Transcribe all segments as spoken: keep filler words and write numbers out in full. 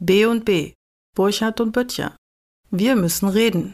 B und B, Burchard und Böttcher. Wir müssen reden.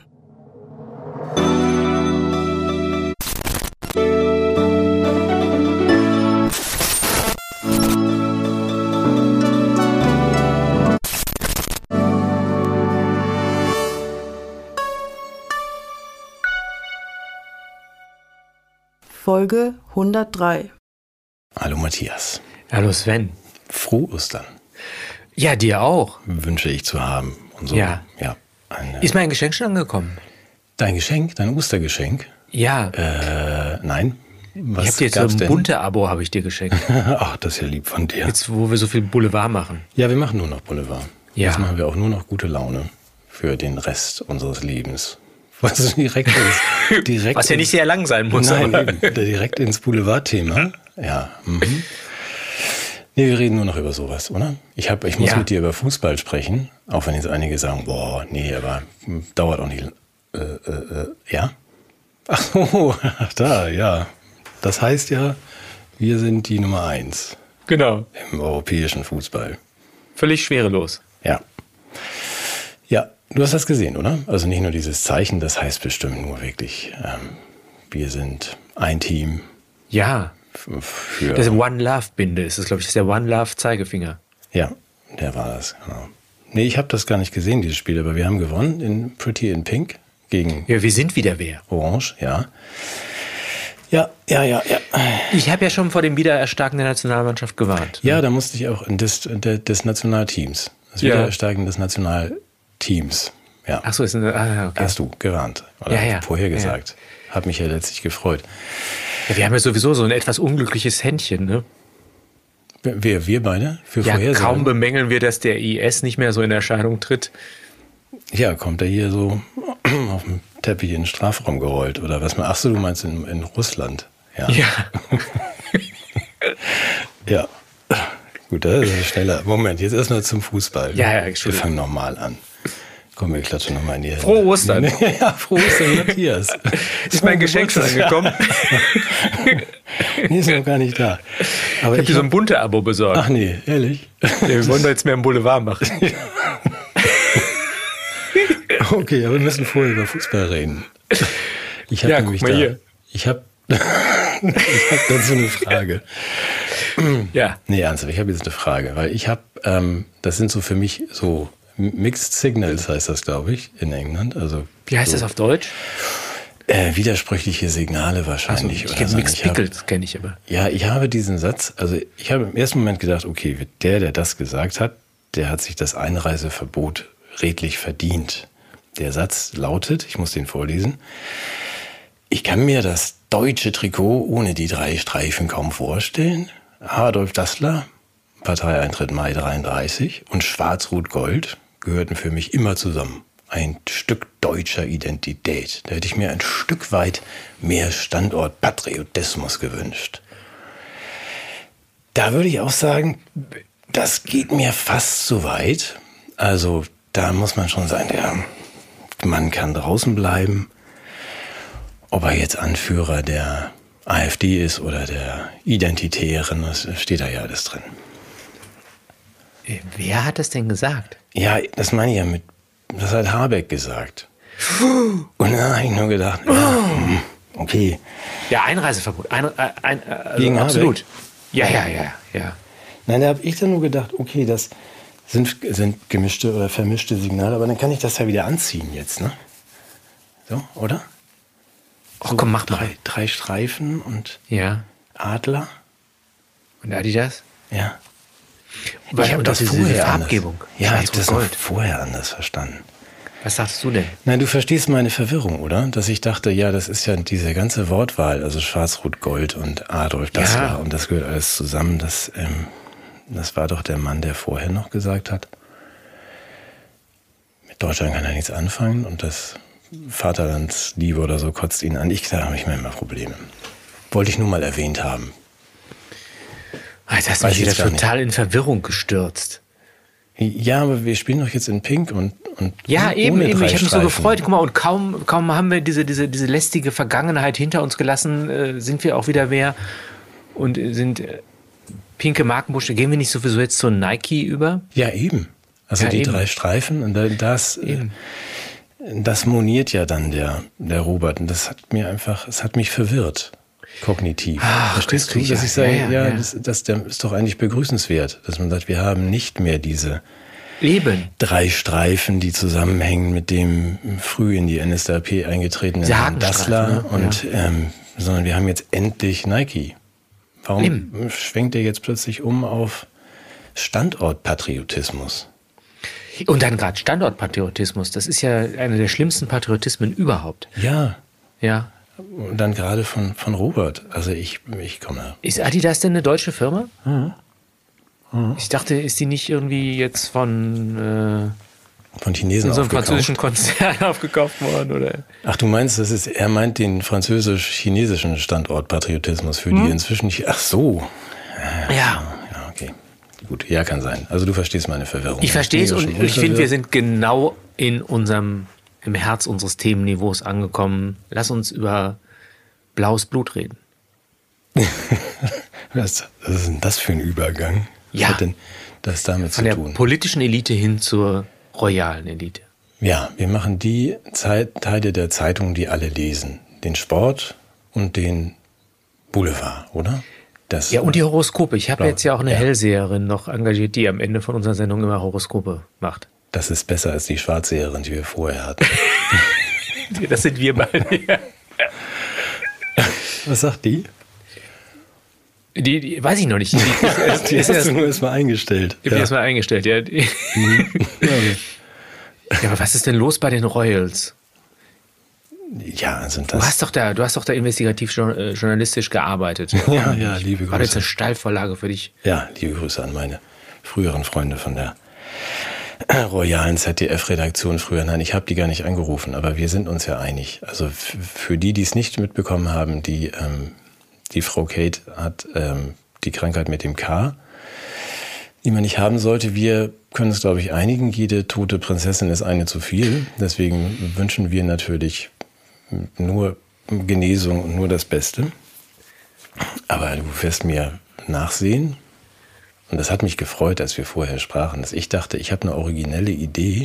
Folge hundertdrei. Hallo Matthias. Hallo Sven. Frohe Ostern. Ja, dir auch. Wünsche ich zu haben. Und so. Ja. ja eine, Ist mein Geschenk schon angekommen? Dein Geschenk? Dein Ostergeschenk? Ja. Äh, nein. Was ich habe dir jetzt so ein denn? bunte Abo habe ich dir geschenkt. Ach, das ist ja lieb von dir. Jetzt, wo wir so viel Boulevard machen. Ja, wir machen nur noch Boulevard. Ja. Jetzt machen wir auch nur noch gute Laune für den Rest unseres Lebens. Was direkt ins, direkt Was ja nicht sehr lang sein muss. Nein, aber. eben, direkt ins Boulevard-Thema. Ja. Mhm. Nee, wir reden nur noch über sowas, oder? Ich, hab, ich muss Ja. mit dir über Fußball sprechen, auch wenn jetzt einige sagen, boah, nee, aber dauert auch nicht. Äh, äh, äh, ja? Ach so, da, ja. Das heißt ja, wir sind die Nummer eins Genau. im europäischen Fußball. Völlig schwerelos. Ja. Ja, du hast das gesehen, oder? Also nicht nur dieses Zeichen, das heißt bestimmt nur wirklich, ähm, wir sind ein Team. Ja. Für, Das ist One Love Binde, ist das, glaube ich, das ist der One Love Zeigefinger. Ja, der war das, genau. Nee, ich habe das gar nicht gesehen, dieses Spiel, aber wir haben gewonnen in Pretty in Pink gegen Ja, wir sind wieder wer. Orange, ja. Ja, ja, ja, ja. Ich habe ja schon vor dem Wiedererstarken der Nationalmannschaft gewarnt. Ja, da musste ich auch des, des, des Nationalteams. Das Ja. Wiedererstarken des Nationalteams. Ja. Ach so, ist eine, ah, okay. Hast du gewarnt oder Ja, ja. vorher gesagt. Hat mich ja letztlich gefreut. Ja, wir haben ja sowieso so ein etwas unglückliches Händchen, ne? Wer, wir beide? Für Ja, Vorhersagen? kaum bemängeln wir, dass der I S nicht mehr so in Erscheinung tritt. Ja, kommt er hier so auf dem Teppich in den Strafraum gerollt oder was? Ach so, du meinst in, in Russland. Ja. Ja. Ja. Gut, das ist schneller. Moment, jetzt erstmal zum Fußball. Ja, ja, Wir Entschuldigung. fangen nochmal an. Komm, wir klatschen nochmal in die Hände. Frohe Ostern. Ja, frohe Ostern, Matthias. Ist mein Geschenk schon angekommen? Nee, ist noch gar nicht da. Aber Ich habe dir so ein hab- bunte Abo besorgt. Ach nee, ehrlich? Ja, wir wollen doch jetzt mehr im Boulevard machen. Okay, aber wir müssen vorher über Fußball reden. Ich habe Ja, nämlich guck mal da, hier. Ich habe ich hab dazu eine Frage. Ja. Nee, ernsthaft, ich habe jetzt eine Frage, weil ich habe, ähm, das sind so für mich so Mixed Signals, heißt das, glaube ich, in England. Also Wie heißt so, das auf Deutsch? Äh, widersprüchliche Signale Also, wahrscheinlich. ich oder kenne so. Mixed Ich hab- Pickles, kenne ich aber. Ja, ich habe diesen Satz, also ich habe im ersten Moment gedacht, okay, der, der das gesagt hat, der hat sich das Einreiseverbot redlich verdient. Der Satz lautet, ich muss den vorlesen, ich kann mir das deutsche Trikot ohne die drei Streifen kaum vorstellen. Adolf Dassler, Parteieintritt Mai dreiunddreißig und Schwarz-Rot-Gold gehörten für mich immer zusammen. Ein Stück deutscher Identität. Da hätte ich mir ein Stück weit mehr Standortpatriotismus gewünscht. Da würde ich auch sagen, das geht mir fast zu weit. Also da muss man schon sagen, der Mann kann draußen bleiben. Ob er jetzt Anführer der AfD ist oder der Identitären, das steht da ja alles drin. Äh, Wer hat das denn gesagt? Ja, das meine ich ja mit, das hat Habeck gesagt. Und da habe ich nur gedacht, ja, hm, okay. Ja, Einreiseverbot. Ein, ein, ein, also Gegen absolut. Ja, ja, ja, ja. Nein, da habe ich dann nur gedacht, okay, das sind, sind gemischte oder vermischte Signale, aber dann kann ich das ja wieder anziehen jetzt, ne? So, oder? Ach komm, mach mal. Drei, drei Streifen und Ja. Adler. Und Adidas? Ja. Weil- ich habe und das auch diese vorher Farbgebung. Anders. Ja, ich habe das noch Schwarz-Rot-Gold. vorher anders verstanden. Was sagst du denn? Nein, du verstehst meine Verwirrung, oder? Dass ich dachte, ja, das ist ja diese ganze Wortwahl, also Schwarz-Rot-Gold und Adolf Dassler Ja. und das gehört alles zusammen. Das, ähm, das war doch der Mann, der vorher noch gesagt hat, mit Deutschland kann er nichts anfangen und das Vaterlandsliebe oder so kotzt ihn an. Ich, da habe ich mir immer Probleme. Wollte ich nur mal erwähnt haben. Alter, hast Weiß mich ich wieder jetzt gar nicht. total in Verwirrung gestürzt. Ja, aber wir spielen doch jetzt in Pink und, und Ja, ohne eben, eben. drei Ich habe mich so Streifen. gefreut. Guck mal, und kaum, kaum haben wir diese, diese, diese lästige Vergangenheit hinter uns gelassen, äh, sind wir auch wieder wer und äh, sind äh, pinke Markenbursche. Gehen wir nicht sowieso jetzt zu Nike über? Ja, eben. Also Ja, die eben. drei Streifen, und da- das, Eben. das moniert ja dann der, der Robert. Und das hat mir einfach, es hat mich verwirrt, kognitiv. Ach, Verstehst du, köstlich, dass ja, ich sage, ja, ja, ja, ja. Das, das der ist doch eigentlich begrüßenswert, dass man sagt, wir haben nicht mehr diese Eben. drei Streifen, die zusammenhängen mit dem früh in die N S D A P eingetretenen Diese Herrn Dassler, Hakenstreifen, ne? und ähm, sondern wir haben jetzt endlich Nike. Warum Eben. schwenkt er jetzt plötzlich um auf Standortpatriotismus? Und dann gerade Standortpatriotismus. Das ist ja einer der schlimmsten Patriotismen überhaupt. Ja, Ja. und dann gerade von, von Robert. Also ich, ich komme. Ist Adidas denn eine deutsche Firma? Ich dachte, ist die nicht irgendwie jetzt von Von äh, Chinesen so einem aufgekauft. französischen Konzern aufgekauft worden? Oder? Ach, du meinst, das ist, er meint den französisch-chinesischen Standortpatriotismus für die inzwischen. Ach so. Ja. Ja, okay. Gut, ja, kann sein. Also du verstehst meine Verwirrung. Ich verstehe es bin ja und schon ich finde, wir unverwirrt. sind genau in unserem, im Herz unseres Themenniveaus angekommen. Lass uns über blaues Blut reden. Was, was ist denn das für ein Übergang? Ja. Was hat denn das damit Von zu der tun? politischen Elite hin zur royalen Elite. Ja, wir machen die Zeit, Teile der Zeitung, die alle lesen. Den Sport und den Boulevard, oder? Das, Ja, und die Horoskope. Ich habe Blau. jetzt ja auch eine Ja. Hellseherin noch engagiert, die am Ende von unserer Sendung immer Horoskope macht. das ist besser als die Schwarzseherin, die wir vorher hatten. Das sind wir beide. Was sagt die? Die, die weiß ich noch nicht. Die, die, die, Die ist hast erst, du nur erstmal eingestellt. die hab ich erst mal eingestellt. Ja. Die- ja, aber was ist denn los bei den Royals? Ja, also Du das. hast doch da, du hast doch da investigativ jour- äh, journalistisch gearbeitet. Ja, ja, liebe War das Grüße. eine Steilvorlage für dich? Ja, liebe Grüße an meine früheren Freunde von der royalen Z D F-Redaktion früher. Nein, ich habe die gar nicht angerufen, aber wir sind uns ja einig. Also f- für die, die es nicht mitbekommen haben, die, ähm, die Frau Kate hat ähm, die Krankheit mit dem K, die man nicht haben sollte. Wir können es, glaube ich, einigen. Jede tote Prinzessin ist eine zu viel. Deswegen wünschen wir natürlich nur Genesung und nur das Beste. Aber du wirst mir nachsehen. Und das hat mich gefreut, als wir vorher sprachen, dass ich dachte, ich habe eine originelle Idee,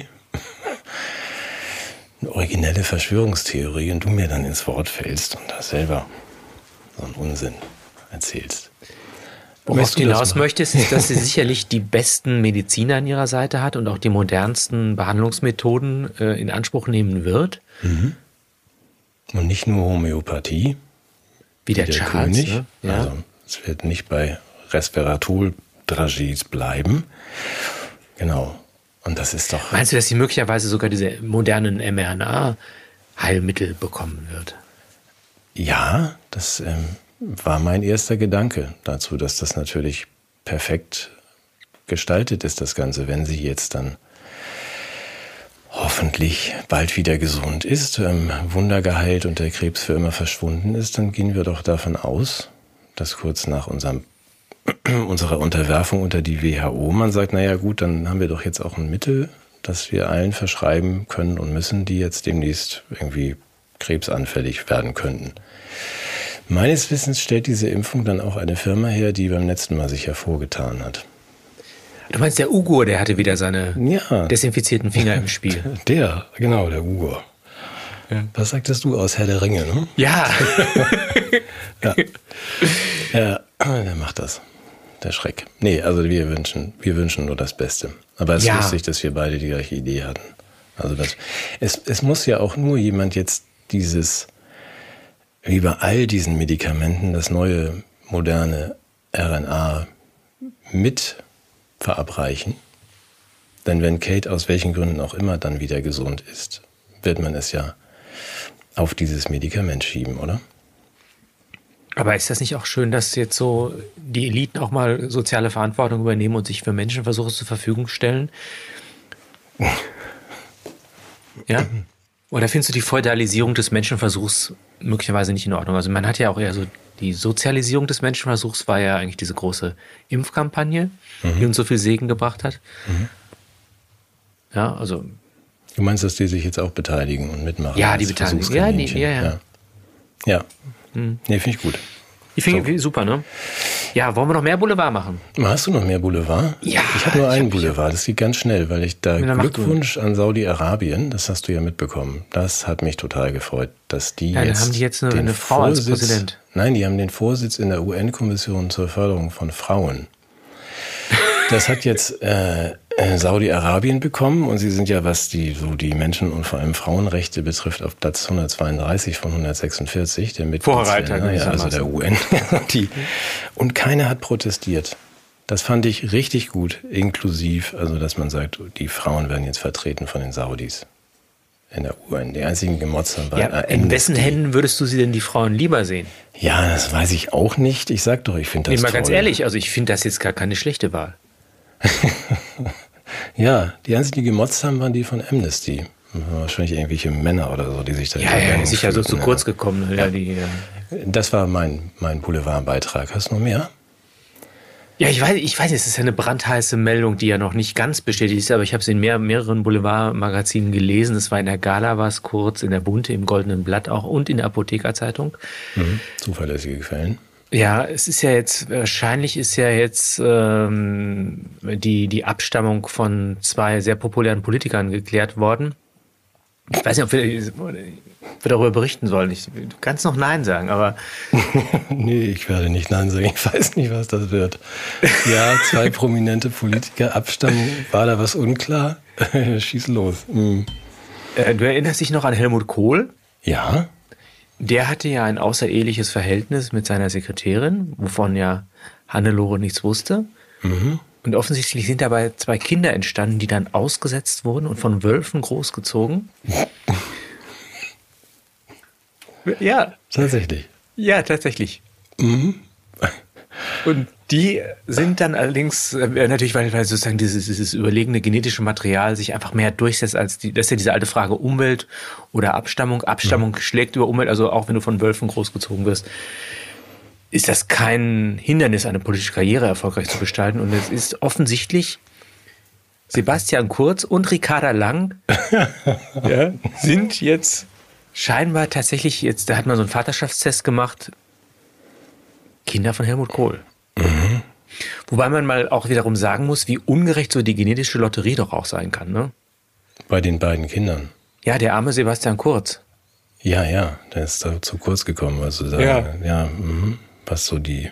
eine originelle Verschwörungstheorie, und du mir dann ins Wort fällst und da selber so einen Unsinn erzählst. Worauf Möchtest du du das hinaus machen? möchtest, ist, dass sie sicherlich die besten Mediziner an ihrer Seite hat und auch die modernsten Behandlungsmethoden äh, in Anspruch nehmen wird. Und nicht nur Homöopathie, Wie der, der Charles. König. Ne? Ja. Also es wird nicht bei Resveratrol-Dragees bleiben. Genau. Und das ist doch... Meinst du, dass sie möglicherweise sogar diese modernen M R N A-Heilmittel bekommen wird? Ja, das ähm, war mein erster Gedanke dazu, dass das natürlich perfekt gestaltet ist, das Ganze, wenn sie jetzt dann hoffentlich bald wieder gesund ist, ähm, wundergeheilt und der Krebs für immer verschwunden ist, dann gehen wir doch davon aus, dass kurz nach unserem, unserer Unterwerfung unter die W H O man sagt, naja gut, dann haben wir doch jetzt auch ein Mittel, das wir allen verschreiben können und müssen, die jetzt demnächst irgendwie krebsanfällig werden könnten. Meines Wissens stellt diese Impfung dann auch eine Firma her, die beim letzten Mal sich hervorgetan hat. Du meinst, der Ugur, der hatte wieder seine Ja, desinfizierten Finger im Spiel. der, genau, der Ugo. Ja. Was sagtest du aus Herr der Ringe, ne? Ja, Ja. Ja, der macht das. Der Schreck. Nee, also wir wünschen, wir wünschen nur das Beste. Aber es ist Ja. lustig, dass wir beide die gleiche Idee hatten. Also das, es, es muss ja auch nur jemand jetzt dieses, wie bei all diesen Medikamenten, das neue, moderne R N A mit verabreichen. Denn wenn Kate aus welchen Gründen auch immer dann wieder gesund ist, wird man es ja auf dieses Medikament schieben, oder? aber ist das nicht auch schön, dass jetzt so die Eliten auch mal soziale Verantwortung übernehmen und sich für Menschenversuche zur Verfügung stellen? Ja? Oder findest du die Feudalisierung des Menschenversuchs möglicherweise nicht in Ordnung? Also man hat ja auch eher so, die Sozialisierung des Menschenversuchs war ja eigentlich diese große Impfkampagne, die uns so viel Segen gebracht hat. Ja, also Du meinst, dass die sich jetzt auch beteiligen und mitmachen? Ja, als die beteiligen sich. Ja, die- Versuchskaninchen? ja, ja. Ja, ja. Nee, finde ich gut. ich finde so. Super, ne? Ja, wollen wir noch mehr Boulevard machen? Hast du noch mehr Boulevard? Ja. Ich habe nur ich einen hab- Boulevard, das geht ganz schnell, weil ich da Ja, dann mach Glückwunsch an Saudi-Arabien, das hast du ja mitbekommen. Das hat mich total gefreut, dass die Ja, dann jetzt haben die jetzt eine- den eine Frau als Vorsitz- Präsident. Nein, die haben den Vorsitz in der U N-Kommission zur Förderung von Frauen. Das hat jetzt äh, äh, Saudi-Arabien bekommen und sie sind ja, was die so die Menschen- und vor allem Frauenrechte betrifft, auf Platz hundertzweiunddreißig von hundertsechsundvierzig der Vorreiter, Mitgliedsländer, ja, also der U N. die, und keiner hat protestiert. Das fand ich richtig gut, inklusiv, also dass man sagt, die Frauen werden jetzt vertreten von den Saudis in der U N. Die einzigen Gemotzer waren Ja, äh, in wessen Amnesty. Händen würdest du sie denn die Frauen lieber sehen? Ja, das weiß ich auch nicht. Ich sag doch, ich finde das Nee, mal toll. ganz ehrlich, also ich finde das jetzt gar keine schlechte Wahl. Ja, die einzigen, die gemotzt haben, waren die von Amnesty. Wahrscheinlich irgendwelche Männer oder so, die sich da Ja, ja, übergangen sicher so fühlten, zu ja. kurz gekommen. Ja, die, ja. Das war mein, mein Boulevardbeitrag. Hast du noch mehr? ja, ich weiß, ich weiß, es ist ja eine brandheiße Meldung, die ja noch nicht ganz bestätigt ist, aber ich habe es in mehr, mehreren Boulevardmagazinen gelesen. Es war in der Gala, war es kurz, in der Bunte, im Goldenen Blatt auch und in der Apothekerzeitung. Mhm. Zuverlässige Quellen. Ja, es ist ja jetzt, wahrscheinlich ist ja jetzt ähm, die, die Abstammung von zwei sehr populären Politikern geklärt worden. Ich weiß nicht, ob wir, wir darüber berichten sollen. Ich, du kannst noch Nein sagen, aber Nee, ich werde nicht Nein sagen. Ich weiß nicht, was das wird. Ja, zwei prominente Politiker abstammen. War da was unklar? Schieß los. Mhm. äh, du erinnerst dich noch an Helmut Kohl? Ja? Der hatte ja ein außereheliches Verhältnis mit seiner Sekretärin, wovon ja Hannelore nichts wusste. Mhm. Und offensichtlich sind dabei zwei Kinder entstanden, die dann ausgesetzt wurden und von Wölfen großgezogen. Ja, Tatsächlich. ja, tatsächlich. Und die sind dann allerdings, äh, natürlich, weil, weil sozusagen dieses, dieses überlegene genetische Material sich einfach mehr durchsetzt als die, das ist ja diese alte Frage Umwelt oder Abstammung. Abstammung mhm. schlägt über Umwelt, also auch wenn du von Wölfen großgezogen wirst, ist das kein Hindernis, eine politische Karriere erfolgreich zu gestalten. Und es ist offensichtlich, Sebastian Kurz und Ricarda Lang ja, sind jetzt scheinbar tatsächlich, jetzt, da hat man so einen Vaterschaftstest gemacht, Kinder von Helmut Kohl. Mhm. Wobei man mal auch wiederum sagen muss, wie ungerecht so die genetische Lotterie doch auch sein kann. Ne? Bei den beiden Kindern. Ja, der arme Sebastian Kurz. Ja, ja, der ist da zu kurz gekommen. Also da, Ja. ja, mhm. was so die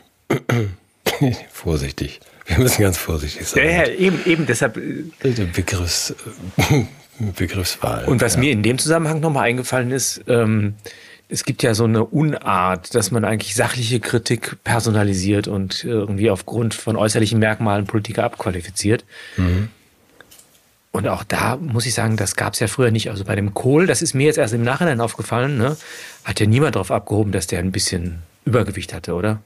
vorsichtig. Wir müssen ganz vorsichtig sein. Ja, ja, eben, eben, deshalb. Der Begriffs, Begriffswahl. Und was ja. mir in dem Zusammenhang nochmal eingefallen ist, ähm, es gibt ja so eine Unart, dass man eigentlich sachliche Kritik personalisiert und irgendwie aufgrund von äußerlichen Merkmalen Politiker abqualifiziert. Mhm. Und auch da muss ich sagen, das gab es ja früher nicht. Also bei dem Kohl, das ist mir jetzt erst im Nachhinein aufgefallen, ne, hat ja niemand darauf abgehoben, dass der ein bisschen Übergewicht hatte, oder?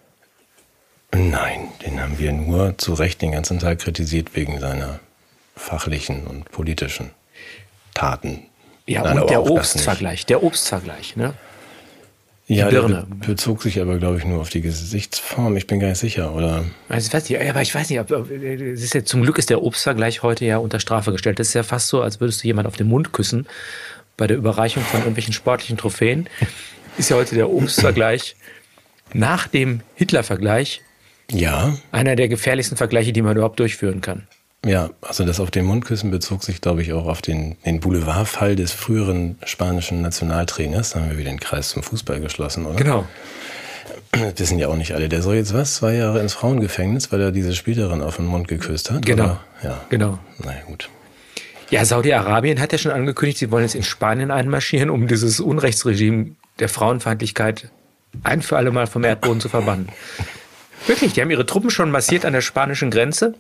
Nein, den haben wir nur zu Recht den ganzen Tag kritisiert wegen seiner fachlichen und politischen Taten. Ja, Nein, aber und der auch das Obstvergleich, der Obstvergleich, ne? Ja, Birne. der be- bezog sich aber, glaube ich, nur auf die Gesichtsform. Ich bin gar nicht sicher, oder? Also, ich weiß nicht, aber ich weiß nicht, ob, ob, es ist ja, zum Glück ist der Obstvergleich heute ja unter Strafe gestellt. Das ist ja fast so, als würdest du jemand auf den Mund küssen bei der Überreichung von irgendwelchen sportlichen Trophäen. Ist ja heute der Obstvergleich nach dem Hitler-Vergleich Ja, einer der gefährlichsten Vergleiche, die man überhaupt durchführen kann. ja, also das auf den Mundküssen bezog sich, glaube ich, auch auf den, den Boulevardfall des früheren spanischen Nationaltrainers. Da haben wir wieder den Kreis zum Fußball geschlossen, oder? Genau. Das wissen ja auch nicht alle. Der soll jetzt was? Zwei Jahre ins Frauengefängnis, weil er diese Spielerin auf den Mund geküsst hat? Genau. Oder? Ja. Genau. Na ja, gut. Ja, Saudi-Arabien hat ja schon angekündigt, sie wollen jetzt in Spanien einmarschieren, um dieses Unrechtsregime der Frauenfeindlichkeit ein für alle Mal vom Erdboden zu verbannen. Wirklich, die haben ihre Truppen schon massiert an der spanischen Grenze.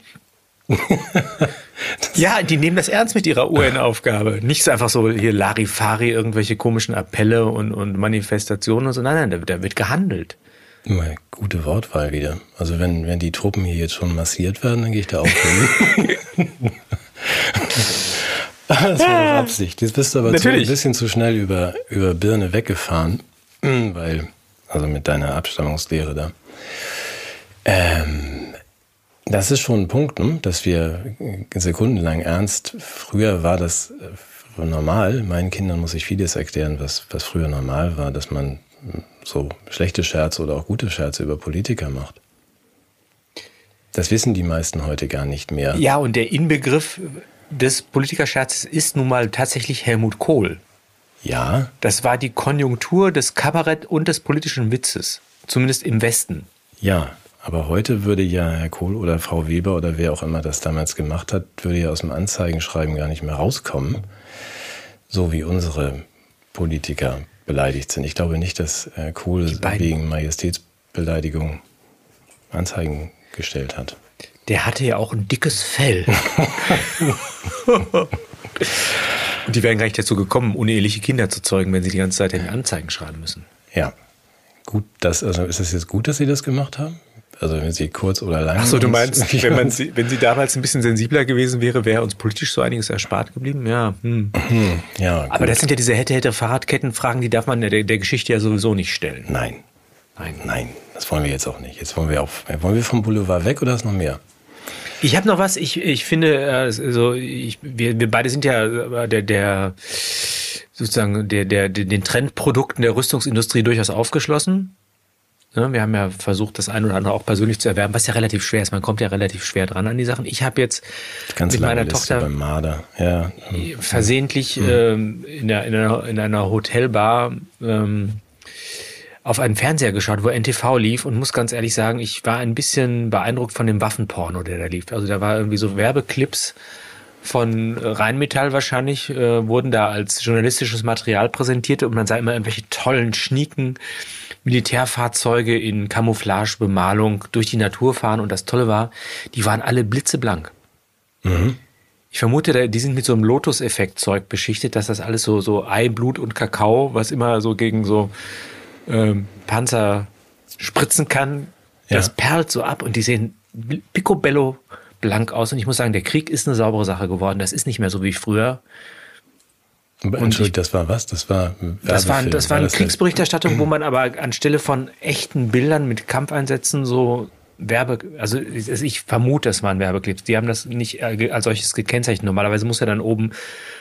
Ja, die nehmen das ernst mit ihrer U N-Aufgabe. Nicht so einfach so hier Larifari, irgendwelche komischen Appelle und, und Manifestationen und so. Nein, nein, da, da wird gehandelt. Mal gute Wortwahl wieder. Also wenn, wenn die Truppen hier jetzt schon massiert werden, dann gehe ich da auch hin. Das war doch Absicht. Jetzt bist du aber zu, ein Natürlich. bisschen zu schnell über, über Birne weggefahren, weil, also mit deiner Abstammungslehre da. Ähm, das ist schon ein Punkt, ne? Dass wir sekundenlang ernst, früher war das äh, normal, meinen Kindern muss ich vieles erklären, was, was früher normal war, dass man so schlechte Scherze oder auch gute Scherze über Politiker macht. Das wissen die meisten heute gar nicht mehr. Ja, und der Inbegriff des Politikerscherzes ist nun mal tatsächlich Helmut Kohl. Ja. Das war die Konjunktur des Kabarett und des politischen Witzes, zumindest im Westen. Ja, aber heute würde ja Herr Kohl oder Frau Weber oder wer auch immer das damals gemacht hat, würde ja aus dem Anzeigenschreiben gar nicht mehr rauskommen, so wie unsere Politiker beleidigt sind. Ich glaube nicht, dass Herr Kohl wegen Majestätsbeleidigung Anzeigen gestellt hat. Der hatte ja auch ein dickes Fell. Und die wären gar nicht dazu gekommen, uneheliche Kinder zu zeugen, wenn sie die ganze Zeit in Anzeigen schreiben müssen. Ja. Gut, das, also ist es jetzt gut, dass Sie das gemacht haben? Also wenn Sie kurz oder lang... Ach so, du meinst, wenn, man, wenn sie damals ein bisschen sensibler gewesen wäre, wäre uns politisch so einiges erspart geblieben? Ja. Hm. Ja, aber das sind ja diese Hätte-Hätte-Fahrradkettenfragen, die darf man der, der Geschichte ja sowieso nicht stellen. Nein. Nein. Nein, das wollen wir jetzt auch nicht. Jetzt wollen wir auf, wollen wir vom Boulevard weg oder ist noch mehr? Ich habe noch was, ich, ich finde, also ich, wir, wir beide sind ja der, der sozusagen der, der, den Trendprodukten der Rüstungsindustrie durchaus aufgeschlossen. Ja, wir haben ja versucht, das ein oder andere auch persönlich zu erwerben, was ja relativ schwer ist. Man kommt ja relativ schwer dran an die Sachen. Ich habe jetzt Ganz mit meiner Liste Tochter beim Marder. Ja. versehentlich mhm. ähm, in, der, in, einer, in einer Hotelbar ähm, auf einen Fernseher geschaut, wo N T V lief und muss ganz ehrlich sagen, ich war ein bisschen beeindruckt von dem Waffenporno, der da lief. Also da war irgendwie so Werbeclips von Rheinmetall wahrscheinlich, äh, wurden da als journalistisches Material präsentiert und man sah immer irgendwelche tollen, schnieken Militärfahrzeuge in Camouflagebemalung durch die Natur fahren und das Tolle war, die waren alle blitzeblank. Mhm. Ich vermute, die sind mit so einem Lotus-Effekt-Zeug beschichtet, dass das alles so, so Ei, Blut und Kakao, was immer so gegen so ähm, Panzer spritzen kann, ja. Das perlt so ab und die sehen picobello blank aus. Und ich muss sagen, der Krieg ist eine saubere Sache geworden. Das ist nicht mehr so wie früher. Entschuldigung, das war was? Das war Das war, das war eine das Kriegsberichterstattung, wo man aber anstelle von echten Bildern mit Kampfeinsätzen so Werbe, also ich vermute, das waren Werbeclips. Die haben das nicht als solches gekennzeichnet. Normalerweise muss ja dann oben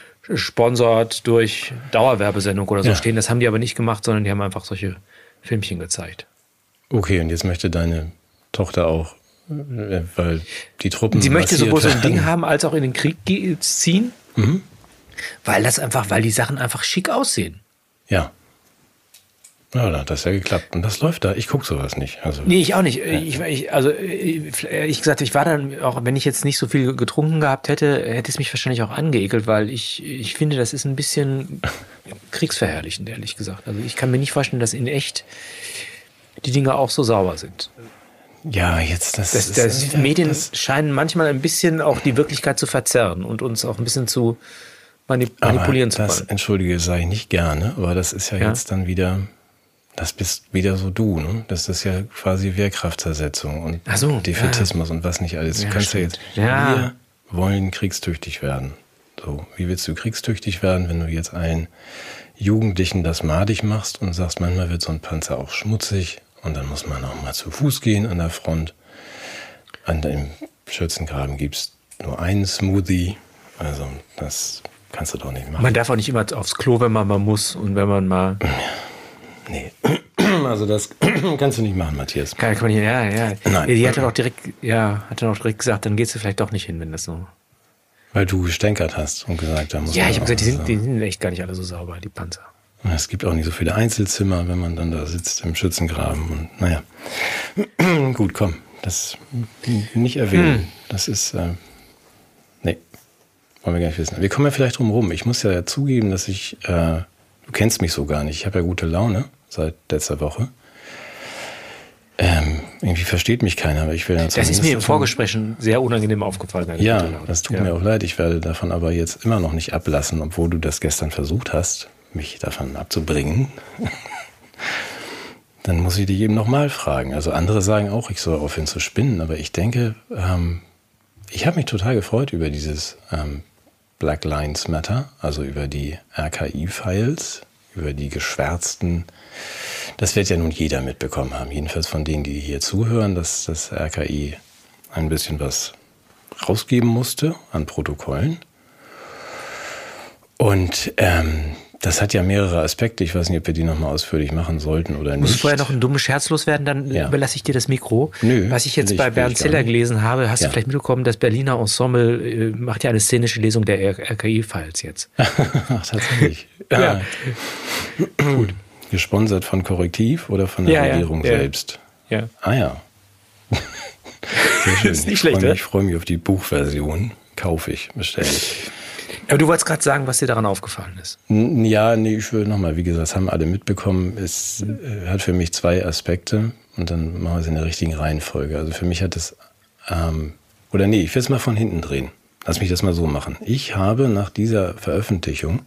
sponsort durch Dauerwerbesendung oder so ja. stehen. Das haben die aber nicht gemacht, sondern die haben einfach solche Filmchen gezeigt. Okay, und jetzt möchte deine Tochter auch, weil die Truppen Sie möchte sowohl so ein werden. Ding haben, als auch in den Krieg ziehen, Mhm. weil das einfach, weil die Sachen einfach schick aussehen. Ja. Ja, da hat das ja geklappt. Und das läuft da. Ich gucke sowas nicht. Also, Nee, ich auch nicht. Ich, ich, also, ich gesagt, ich war dann, auch wenn ich jetzt nicht so viel getrunken gehabt hätte, hätte es mich wahrscheinlich auch angeekelt, weil ich, ich finde, das ist ein bisschen kriegsverherrlichend, ehrlich gesagt. Also ich kann mir nicht vorstellen, dass in echt die Dinge auch so sauber sind. ja, jetzt das, Das, ist das wieder- Medien das, scheinen manchmal ein bisschen auch die Wirklichkeit zu verzerren und uns auch ein bisschen zu manip- manipulieren aber zu das, wollen. entschuldige, das sage ich nicht gerne, aber das ist ja, Ja. jetzt dann wieder, das bist wieder so du, ne? Das ist ja quasi Wehrkraftzersetzung und Ach so, Defätismus und was nicht alles. Du Ja, kannst stimmt. ja jetzt, Ja. wir wollen kriegstüchtig werden. So, wie willst du kriegstüchtig werden, wenn du jetzt einen Jugendlichen das madig machst und sagst, manchmal wird so ein Panzer auch schmutzig und dann muss man auch mal zu Fuß gehen an der Front. An dem Schützengraben gibt es nur einen Smoothie. Also das kannst du doch nicht machen. Man darf auch nicht immer aufs Klo, wenn man mal muss und wenn man mal... Nee, also das kannst du nicht machen, Matthias. Kann, kann man nicht, ja, ja. Nein. Die hat dann auch direkt, ja, hat dann auch direkt gesagt, dann gehst du vielleicht doch nicht hin, wenn das so... Weil du gestänkert hast und gesagt, da muss Ja, man ich habe auch gesagt, die sind, was die sagen. sind echt gar nicht alle so sauber, die Panzer. Es gibt auch nicht so viele Einzelzimmer, wenn man dann da sitzt im Schützengraben. Und naja, gut, komm, das nicht erwähnen. Hm. Das ist, äh, nee, wollen wir gar nicht wissen. Wir kommen ja vielleicht drum rum. Ich muss ja zugeben, dass ich, äh, du kennst mich so gar nicht. Ich habe ja gute Laune seit letzter Woche. Ähm, irgendwie versteht mich keiner, aber ich will dann Das ist zumindest mir im davon- Vorgespräch schon sehr unangenehm aufgefallen. Herr Ja, Gutelaut. das tut Ja. mir auch leid. Ich werde davon aber jetzt immer noch nicht ablassen, obwohl du das gestern versucht hast, mich davon abzubringen. Dann muss ich dich eben nochmal fragen. Also andere sagen auch, ich soll aufhören zu spinnen, aber ich denke, ähm, ich habe mich total gefreut über dieses ähm, Black Lives Matter, also über die R K I-Files, über die geschwärzten. Das wird ja nun jeder mitbekommen haben, jedenfalls von denen, die hier zuhören, dass das R K I ein bisschen was rausgeben musste an Protokollen. Und ähm, Das hat ja mehrere Aspekte. Ich weiß nicht, ob wir die nochmal ausführlich machen sollten oder nicht. Muss vorher noch ein dummes Scherz loswerden, dann Ja. überlasse ich dir das Mikro. Nö, Was ich jetzt will bei ich- will Bernd ich gar Ziller nicht. gelesen habe, hast Ja. du vielleicht mitbekommen, das Berliner Ensemble äh, macht ja eine szenische Lesung der R K I-Files jetzt. Ach, tatsächlich. Ja. Gut. Gesponsert von Korrektiv oder von der Ja, ja, Regierung ja. selbst? Ja. Ah ja. Sehr schön. Ist nicht ich schlecht, freue oder? mich, ich freue mich auf die Buchversion. Kaufe ich, bestelle ich. Aber du wolltest gerade sagen, was dir daran aufgefallen ist. N- Ja, nee, ich will nochmal, wie gesagt, das haben alle mitbekommen. Es äh, hat für mich zwei Aspekte und dann machen wir es in der richtigen Reihenfolge. Also für mich hat es, ähm, oder nee, ich will es mal von hinten drehen. Lass mich das mal so machen. Ich habe nach dieser Veröffentlichung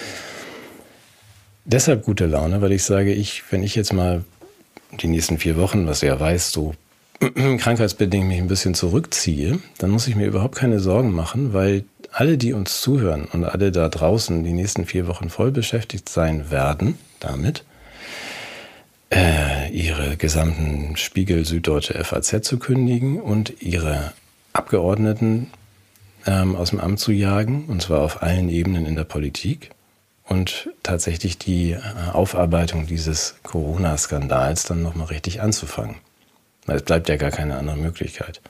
deshalb gute Laune, weil ich sage, ich, wenn ich jetzt mal die nächsten vier Wochen, was du ja weißt, so krankheitsbedingt mich ein bisschen zurückziehe, dann muss ich mir überhaupt keine Sorgen machen, weil alle, die uns zuhören und alle da draußen die nächsten vier Wochen voll beschäftigt sein werden damit, äh, ihre gesamten Spiegel, Süddeutsche, F A Z zu kündigen und ihre Abgeordneten ähm, aus dem Amt zu jagen, und zwar auf allen Ebenen in der Politik. Und tatsächlich die äh, Aufarbeitung dieses Corona-Skandals dann nochmal richtig anzufangen. Weil es bleibt ja gar keine andere Möglichkeit.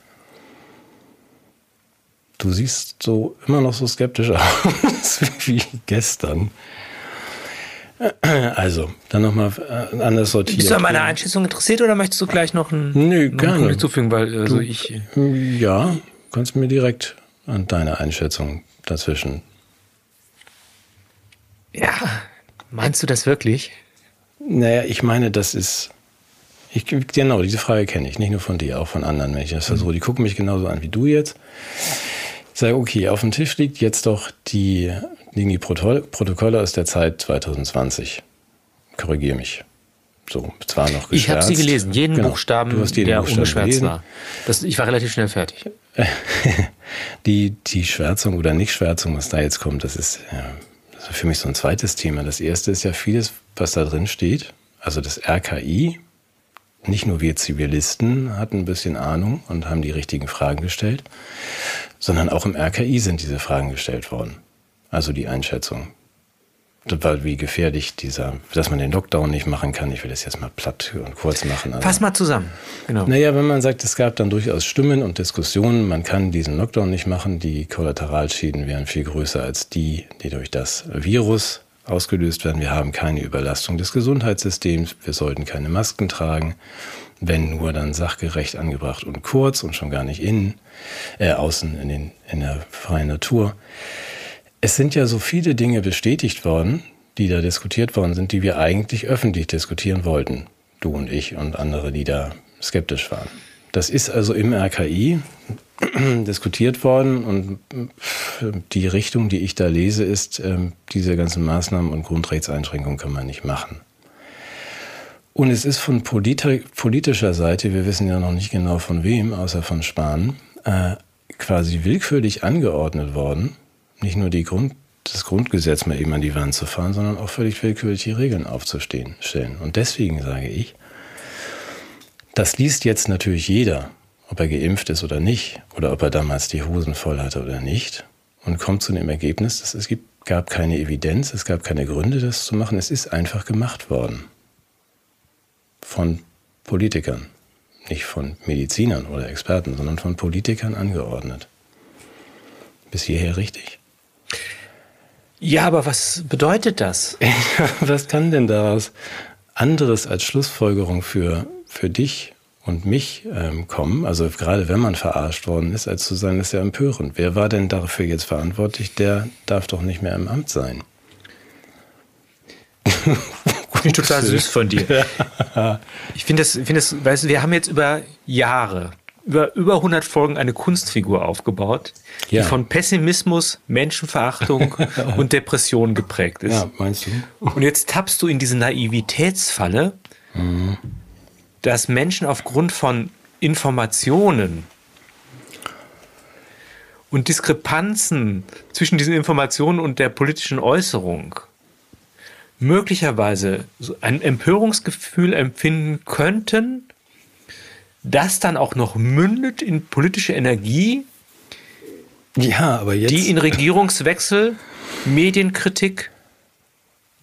Du siehst so immer noch so skeptisch aus wie gestern. Also, dann nochmal äh, anders sortiert. Bist du an meiner Einschätzung interessiert oder möchtest du gleich noch einen, Nö, noch gerne. einen Punkt hinzufügen? Weil also Du- ich, Ja, kannst mir direkt an deine Einschätzung dazwischen. ja, meinst du das wirklich? Naja, ich meine, das ist. Ich, genau, diese Frage kenne ich. Nicht nur von dir, auch von anderen, wenn ich das versuche. Die gucken mich genauso an wie du jetzt. Ich sage, okay, auf dem Tisch liegt jetzt doch die, liegen die Protokoll- Protokolle aus der Zeit zwanzig zwanzig. Korrigiere mich. So, zwar noch geschwärzt. Ich habe sie gelesen, jeden Genau, Buchstaben, du hast jeden der Buchstaben ungeschwärzt gelesen. war. Das, ich war relativ schnell fertig. Die, die Schwärzung oder Nichtschwärzung, was da jetzt kommt, das ist, ja, das ist für mich so ein zweites Thema. Das erste ist ja vieles, was da drin steht. Also das R K I, nicht nur wir Zivilisten hatten ein bisschen Ahnung und haben die richtigen Fragen gestellt, sondern auch im R K I sind diese Fragen gestellt worden. Also die Einschätzung. Das war wie gefährlich dieser, dass man den Lockdown nicht machen kann. Ich will das jetzt mal platt und kurz machen. Also, Fass mal zusammen. Genau. naja, wenn man sagt, es gab dann durchaus Stimmen und Diskussionen, man kann diesen Lockdown nicht machen, die Kollateralschäden wären viel größer als die, die durch das Virus ausgelöst werden. Wir haben keine Überlastung des Gesundheitssystems, wir sollten keine Masken tragen, wenn nur dann sachgerecht angebracht und kurz und schon gar nicht innen, äh, außen in, den, in der freien Natur. Es sind ja so viele Dinge bestätigt worden, die da diskutiert worden sind, die wir eigentlich öffentlich diskutieren wollten. Du und ich und andere, die da skeptisch waren. Das ist also im R K I diskutiert worden und die Richtung, die ich da lese, ist, diese ganzen Maßnahmen und Grundrechtseinschränkungen kann man nicht machen. Und es ist von politi- politischer Seite, wir wissen ja noch nicht genau von wem, außer von Spahn, äh, quasi willkürlich angeordnet worden, nicht nur die Grund, das Grundgesetz mal eben an die Wand zu fahren, sondern auch völlig willkürliche Regeln aufzustellen. stellen. Und deswegen sage ich, das liest jetzt natürlich jeder, ob er geimpft ist oder nicht, oder ob er damals die Hosen voll hatte oder nicht, und kommt zu dem Ergebnis, dass es gibt, gab keine Evidenz, es gab keine Gründe, das zu machen. Es ist einfach gemacht worden. Von Politikern. Nicht von Medizinern oder Experten, sondern von Politikern angeordnet. Bis hierher richtig? Ja, aber was bedeutet das? Was kann denn daraus anderes als Schlussfolgerung für, für dich und mich ähm, kommen? Also gerade wenn man verarscht worden ist, als zu sagen, das ist ja empörend. Wer war denn dafür jetzt verantwortlich? Der darf doch nicht mehr im Amt sein. Finde ich total süß von dir. Ich finde das, finde das, weißt du, wir haben jetzt über Jahre, über über hundert Folgen eine Kunstfigur aufgebaut, die Ja. von Pessimismus, Menschenverachtung und Depression geprägt ist. Ja, meinst du? Und jetzt tappst du in diese Naivitätsfalle, dass Menschen aufgrund von Informationen und Diskrepanzen zwischen diesen Informationen und der politischen Äußerung möglicherweise so ein Empörungsgefühl empfinden könnten, das dann auch noch mündet in politische Energie, Ja, aber jetzt... die in Regierungswechsel, Medienkritik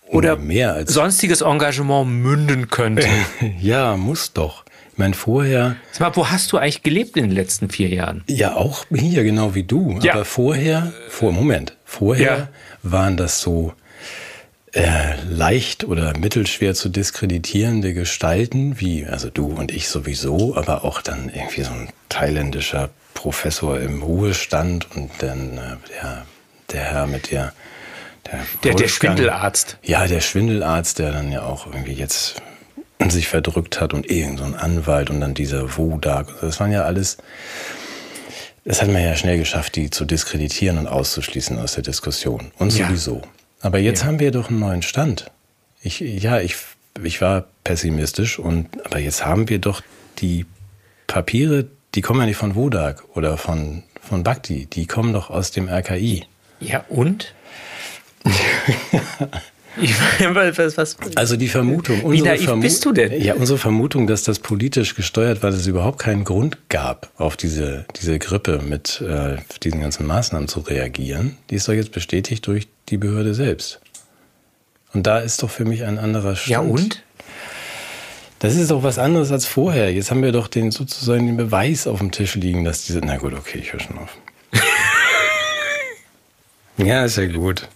oder mehr als sonstiges Engagement münden könnte. Ja, muss doch. Ich meine, vorher... Sag mal, wo hast du eigentlich gelebt in den letzten vier Jahren? Ja, auch hier, genau wie du. Ja. Aber vorher, vor, Moment, vorher Ja. waren das so äh, leicht oder mittelschwer zu diskreditierende Gestalten, wie, also du und ich sowieso, aber auch dann irgendwie so ein thailändischer Professor im Ruhestand und dann äh, der, der Herr mit der... Der, Der, der Wolfgang- Schwindelarzt. Ja, der Schwindelarzt, der dann ja auch irgendwie jetzt sich verdrückt hat und irgend so ein Anwalt und dann dieser Wodak. Das waren ja alles, das hat man ja schnell geschafft, die zu diskreditieren und auszuschließen aus der Diskussion. Und Ja. sowieso. Aber jetzt Ja. haben wir doch einen neuen Stand. Ich, ja, ich, ich war pessimistisch, und, aber jetzt haben wir doch die Papiere, die kommen ja nicht von Wodak oder von, von Bhakti, die kommen doch aus dem R K I. Ja, und? Ich meine, was, was? Also die Vermutung. Wie unsere naiv Vermu- bist du denn? Ja, unsere Vermutung, dass das politisch gesteuert war, dass es überhaupt keinen Grund gab, auf diese, diese Grippe mit äh, diesen ganzen Maßnahmen zu reagieren, die ist doch jetzt bestätigt durch die Behörde selbst. Und da ist doch für mich ein anderer Stand. Ja, und? Das ist doch was anderes als vorher. Jetzt haben wir doch den sozusagen den Beweis auf dem Tisch liegen, dass diese... Na gut, okay, ich höre schon auf. Ja, ist ja gut.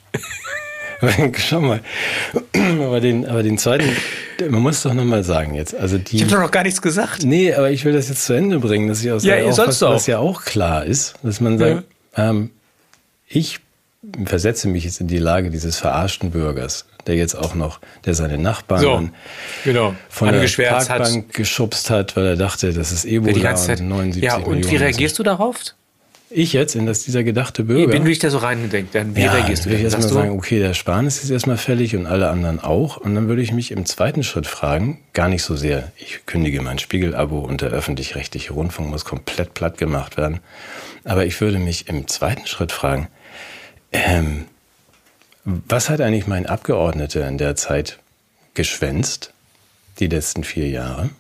Schau mal. Aber den, aber den zweiten, man muss doch nochmal sagen jetzt. Also die, Ich habe doch noch gar nichts gesagt. Nee, aber ich will das jetzt zu Ende bringen, dass ich aus Ja, der ihr auch, soll's was, doch. was ja auch klar ist, dass man sagt, ähm, ich versetze mich jetzt in die Lage dieses verarschten Bürgers, der jetzt auch noch, der seine Nachbarn So, dann genau. von der Angeschwärzt hat. Parkbank geschubst hat, weil er dachte, das ist Der Ebola die ganze Zeit. und neunundsiebzig Ja, und Millionen. wie reagierst du darauf? Ich jetzt in das, dieser gedachte Bürger? Wenn du dich da so reingedenkt, dann wie ja, reagierst du würde ich denn? erstmal Sagst du, sagen, okay, der Spahn ist jetzt erstmal fällig und alle anderen auch. Und dann würde ich mich im zweiten Schritt fragen, gar nicht so sehr, ich kündige mein Spiegel-Abo und der öffentlich-rechtliche Rundfunk muss komplett platt gemacht werden. Aber ich würde mich im zweiten Schritt fragen, ähm, was hat eigentlich mein Abgeordneter in der Zeit geschwänzt, die letzten vier Jahre?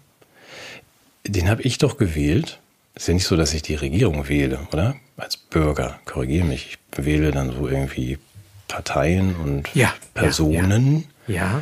Den habe ich doch gewählt. Ist ja nicht so, dass ich die Regierung wähle, oder? Als Bürger, korrigiere mich. Ich wähle dann so irgendwie Parteien und Ja, Personen. ja, ja.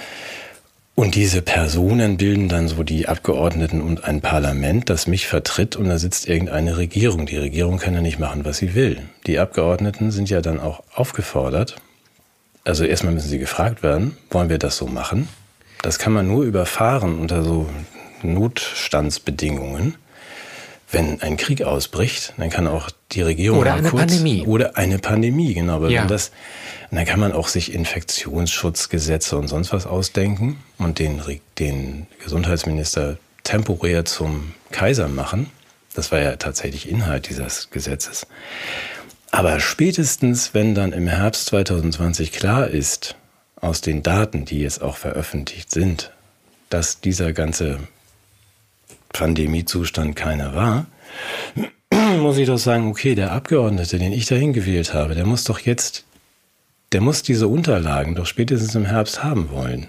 Und diese Personen bilden dann so die Abgeordneten und ein Parlament, das mich vertritt, und da sitzt irgendeine Regierung. Die Regierung kann ja nicht machen, was sie will. Die Abgeordneten sind ja dann auch aufgefordert. Also erstmal müssen sie gefragt werden, wollen wir das so machen? Das kann man nur überfahren unter so Notstandsbedingungen. Wenn ein Krieg ausbricht, dann kann auch die Regierung Oder mal eine kurz, Pandemie. Oder eine Pandemie, genau. Aber Ja. wenn das, dann kann man auch sich Infektionsschutzgesetze und sonst was ausdenken und den, Re- den Gesundheitsminister temporär zum Kaiser machen. Das war ja tatsächlich Inhalt dieses Gesetzes. Aber spätestens, wenn dann im Herbst zwanzig zwanzig klar ist, aus den Daten, die jetzt auch veröffentlicht sind, dass dieser ganze Pandemiezustand keiner war, muss ich doch sagen, okay, der Abgeordnete, den ich dahin gewählt habe, der muss doch jetzt, der muss diese Unterlagen doch spätestens im Herbst haben wollen.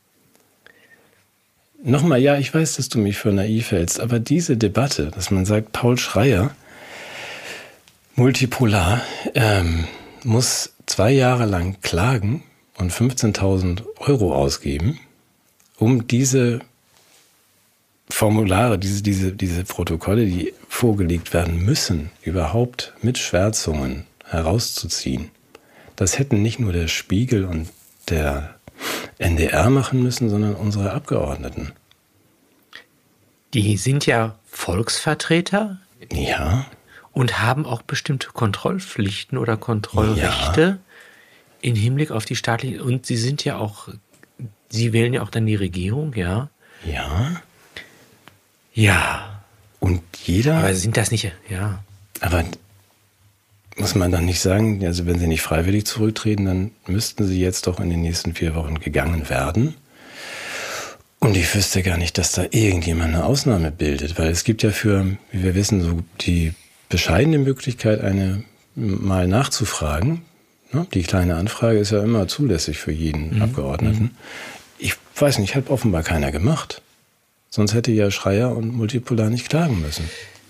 Nochmal, ja, ich weiß, dass du mich für naiv hältst, aber diese Debatte, dass man sagt, Paul Schreier, multipolar, ähm, muss zwei Jahre lang klagen und fünfzehntausend Euro ausgeben, um diese Formulare, diese, diese, diese Protokolle, die vorgelegt werden müssen, überhaupt mit Schwärzungen herauszuziehen. Das hätten nicht nur der Spiegel und der N D R machen müssen, sondern unsere Abgeordneten. Die sind ja Volksvertreter Ja, und haben auch bestimmte Kontrollpflichten oder Kontrollrechte Ja. im Hinblick auf die staatliche. Und sie sind ja auch, sie wählen ja auch dann die Regierung, ja. ja. Ja. Und jeder... Aber sind das nicht, ja. Aber muss man dann nicht sagen, also wenn sie nicht freiwillig zurücktreten, dann müssten sie jetzt doch in den nächsten vier Wochen gegangen werden. Und ich wüsste gar nicht, dass da irgendjemand eine Ausnahme bildet, weil es gibt ja für, wie wir wissen, so die bescheidene Möglichkeit, eine mal nachzufragen. Ne? Die kleine Anfrage ist ja immer zulässig für jeden Mhm. Abgeordneten. Ich weiß nicht, hat offenbar keiner gemacht. Sonst hätte ja Schreier und Multipolar nicht klagen müssen.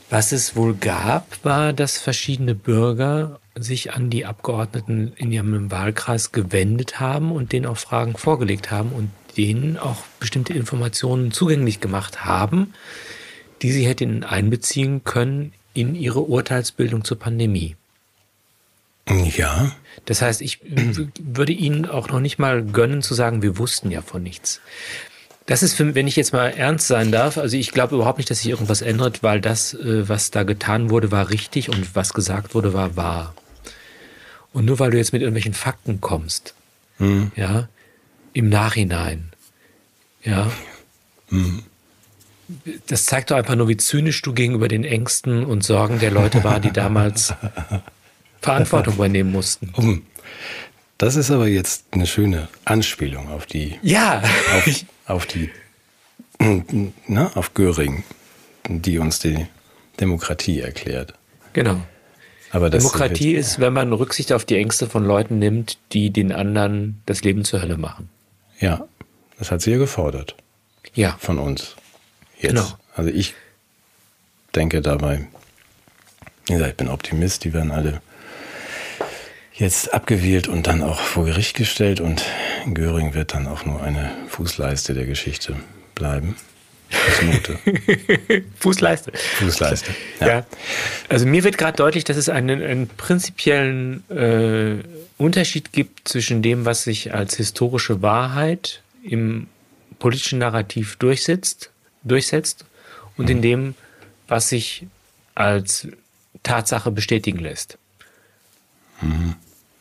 Was es wohl gab, war, dass verschiedene Bürger sich an die Abgeordneten in ihrem Wahlkreis gewendet haben und denen auch Fragen vorgelegt haben und denen auch bestimmte Informationen zugänglich gemacht haben, die sie hätten einbeziehen können in ihre Urteilsbildung zur Pandemie. Ja. Das heißt, ich würde Ihnen auch noch nicht mal gönnen zu sagen, wir wussten ja von nichts. Das ist, für, wenn ich jetzt mal ernst sein darf, also ich glaube überhaupt nicht, dass sich irgendwas ändert, weil das, was da getan wurde, war richtig und was gesagt wurde, war wahr. Und nur weil du jetzt mit irgendwelchen Fakten kommst, hm. ja, im Nachhinein, ja, hm. das zeigt doch einfach nur, wie zynisch du gegenüber den Ängsten und Sorgen der Leute war, die damals Verantwortung übernehmen mussten. Das ist aber jetzt eine schöne Anspielung auf die, ja. auf, auf die, na, auf Göring, die uns die Demokratie erklärt. Genau. Aber das Demokratie ist, wenn man Rücksicht auf die Ängste von Leuten nimmt, die den anderen das Leben zur Hölle machen. Ja, das hat sie ja gefordert. Ja. Von uns. Jetzt. Genau. Also ich denke dabei, wie gesagt, ich bin Optimist, die werden alle jetzt abgewählt und dann auch vor Gericht gestellt und Göring wird dann auch nur eine Fußleiste der Geschichte bleiben. Fußnote. Fußleiste. Fußleiste, ja. ja. Also mir wird gerade deutlich, dass es einen, einen prinzipiellen äh, Unterschied gibt zwischen dem, was sich als historische Wahrheit im politischen Narrativ durchsetzt, durchsetzt und mhm. in dem, was sich als Tatsache bestätigen lässt. Mhm.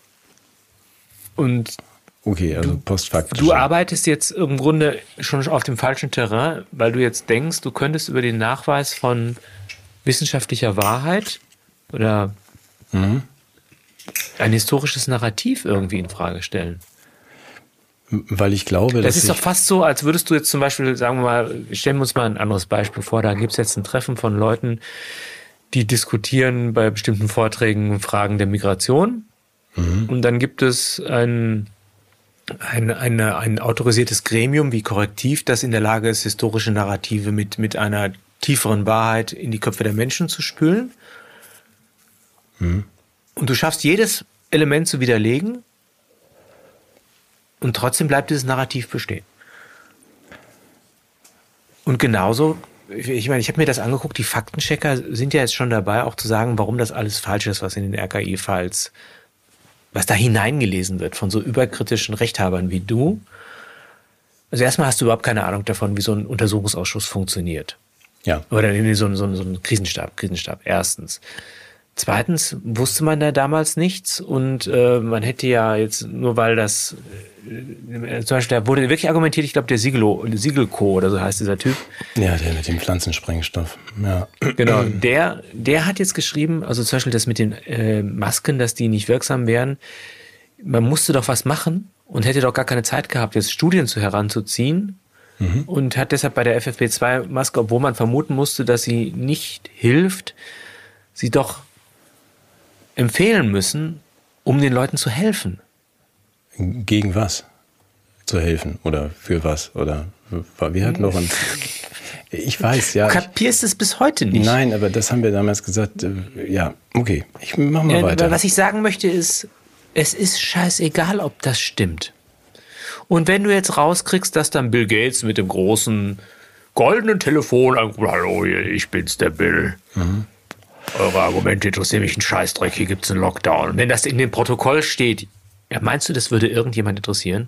Und okay, also postfaktisch. Du arbeitest jetzt im Grunde schon auf dem falschen Terrain, weil du jetzt denkst, du könntest über den Nachweis von wissenschaftlicher Wahrheit oder mhm. ein historisches Narrativ irgendwie in Frage stellen. Weil ich glaube, das dass ist doch fast so, als würdest du jetzt zum Beispiel, sagen wir mal, stellen wir uns mal ein anderes Beispiel vor, da gibt es jetzt ein Treffen von Leuten, die diskutieren bei bestimmten Vorträgen Fragen der Migration. Mhm. Und dann gibt es ein, ein, eine, ein autorisiertes Gremium wie Korrektiv, das in der Lage ist, historische Narrative mit, mit einer tieferen Wahrheit in die Köpfe der Menschen zu spülen. Mhm. Und du schaffst jedes Element zu widerlegen und trotzdem bleibt dieses Narrativ bestehen. Und genauso, ich meine, ich habe mir das angeguckt, die Faktenchecker sind ja jetzt schon dabei, auch zu sagen, warum das alles falsch ist, was in den R K I-Files, was da hineingelesen wird von so überkritischen Rechthabern wie du. Also erstmal hast du überhaupt keine Ahnung davon, wie so ein Untersuchungsausschuss funktioniert. Ja. Oder so ein, so ein, so ein Krisenstab, Krisenstab, erstens. Zweitens wusste man da damals nichts und äh, man hätte ja jetzt, nur weil das, äh, zum Beispiel, da wurde wirklich argumentiert, ich glaube, der Siegelo, Siegelco oder so heißt dieser Typ. Ja, der mit dem Pflanzensprengstoff. Ja. Genau, der, der hat jetzt geschrieben, also zum Beispiel das mit den äh, Masken, dass die nicht wirksam wären. Man musste doch was machen und hätte doch gar keine Zeit gehabt, jetzt Studien zu heranzuziehen. Mhm. Und hat deshalb bei der F F P zwei Maske, obwohl man vermuten musste, dass sie nicht hilft, sie doch empfehlen müssen, um den Leuten zu helfen. Gegen was? Zu helfen? Oder für was? Oder wir hatten noch ein... Ich weiß, ja. Du kapierst es bis heute nicht. Nein, aber das haben wir damals gesagt. Ja, okay, ich mach mal ja, weiter. Was ich sagen möchte ist, es ist scheißegal, ob das stimmt. Und wenn du jetzt rauskriegst, dass dann Bill Gates mit dem großen goldenen Telefon anruft, hallo, ich bin's, der Bill. Mhm. Eure Argumente interessieren mich einen Scheißdreck, hier gibt's einen Lockdown. Und wenn das in dem Protokoll steht, ja, meinst du, das würde irgendjemand interessieren?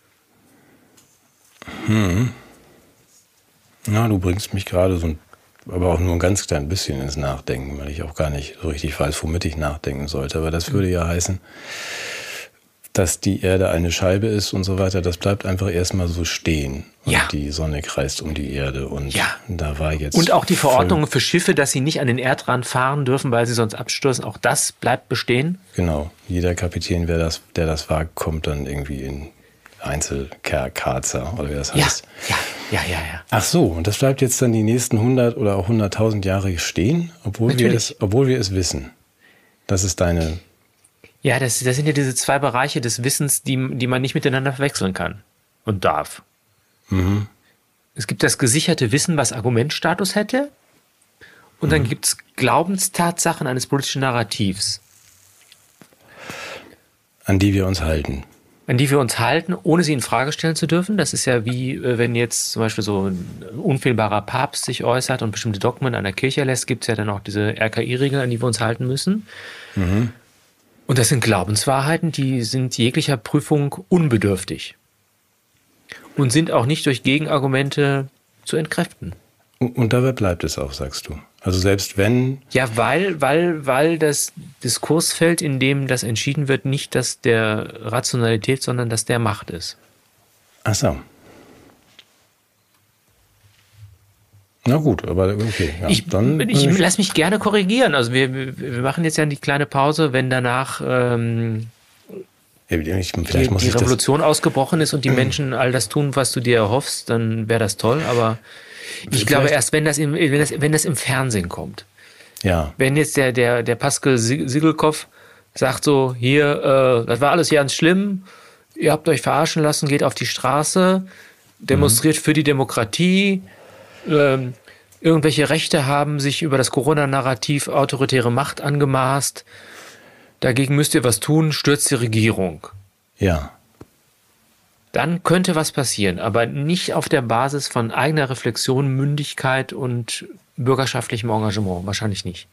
Hm. Na, du bringst mich gerade so ein, aber auch nur ein ganz klein bisschen ins Nachdenken, weil ich auch gar nicht so richtig weiß, womit ich nachdenken sollte. Aber das würde ja heißen, dass die Erde eine Scheibe ist und so weiter, das bleibt einfach erstmal so stehen. Und ja. die Sonne kreist um die Erde. Und ja. da war jetzt. Und auch die Verordnungen für Schiffe, dass sie nicht an den Erdrand fahren dürfen, weil sie sonst abstürzen, auch das bleibt bestehen. Genau. Jeder Kapitän, wer das, der das wagt, kommt dann irgendwie in Einzelkarzer oder wie das heißt. Ja, ja, ja, ja, ja. Ach so, und das bleibt jetzt dann die nächsten hundert oder auch hunderttausend Jahre stehen, obwohl wir es, obwohl wir es wissen. Das ist deine. Ja, das, das sind ja diese zwei Bereiche des Wissens, die, die man nicht miteinander verwechseln kann und darf. Mhm. Es gibt das gesicherte Wissen, was Argumentstatus hätte. Und dann mhm. gibt es Glaubenstatsachen eines politischen Narrativs. An die wir uns halten. An die wir uns halten, ohne sie in Frage stellen zu dürfen. Das ist ja wie, wenn jetzt zum Beispiel so ein unfehlbarer Papst sich äußert und bestimmte Dogmen einer Kirche lässt, gibt es ja dann auch diese R K I-Regeln, an die wir uns halten müssen. Mhm. Und das sind Glaubenswahrheiten, die sind jeglicher Prüfung unbedürftig und sind auch nicht durch Gegenargumente zu entkräften. Und, und dabei bleibt es auch, sagst du. Also selbst wenn... Ja, weil, weil, weil das Diskursfeld, in dem das entschieden wird, nicht das der Rationalität, sondern das der Macht ist. Ach so. Na gut, aber okay. Ja, ich dann, ich, ich lass mich gerne korrigieren. Also wir, wir machen jetzt ja die kleine Pause, wenn danach ähm, ich, die, die Revolution ausgebrochen ist und die Menschen all das tun, was du dir erhoffst, dann wäre das toll. Aber ich glaube erst, wenn das, im, wenn, das, wenn das im Fernsehen kommt. Ja. Wenn jetzt der, der, der Pascal Sigelkopf sagt so, hier, äh, das war alles ganz schlimm, ihr habt euch verarschen lassen, geht auf die Straße, demonstriert mhm. für die Demokratie, ähm, irgendwelche Rechte haben sich über das Corona-Narrativ autoritäre Macht angemaßt, dagegen müsst ihr was tun, stürzt die Regierung. Ja. Dann könnte was passieren, aber nicht auf der Basis von eigener Reflexion, Mündigkeit und bürgerschaftlichem Engagement. Wahrscheinlich nicht.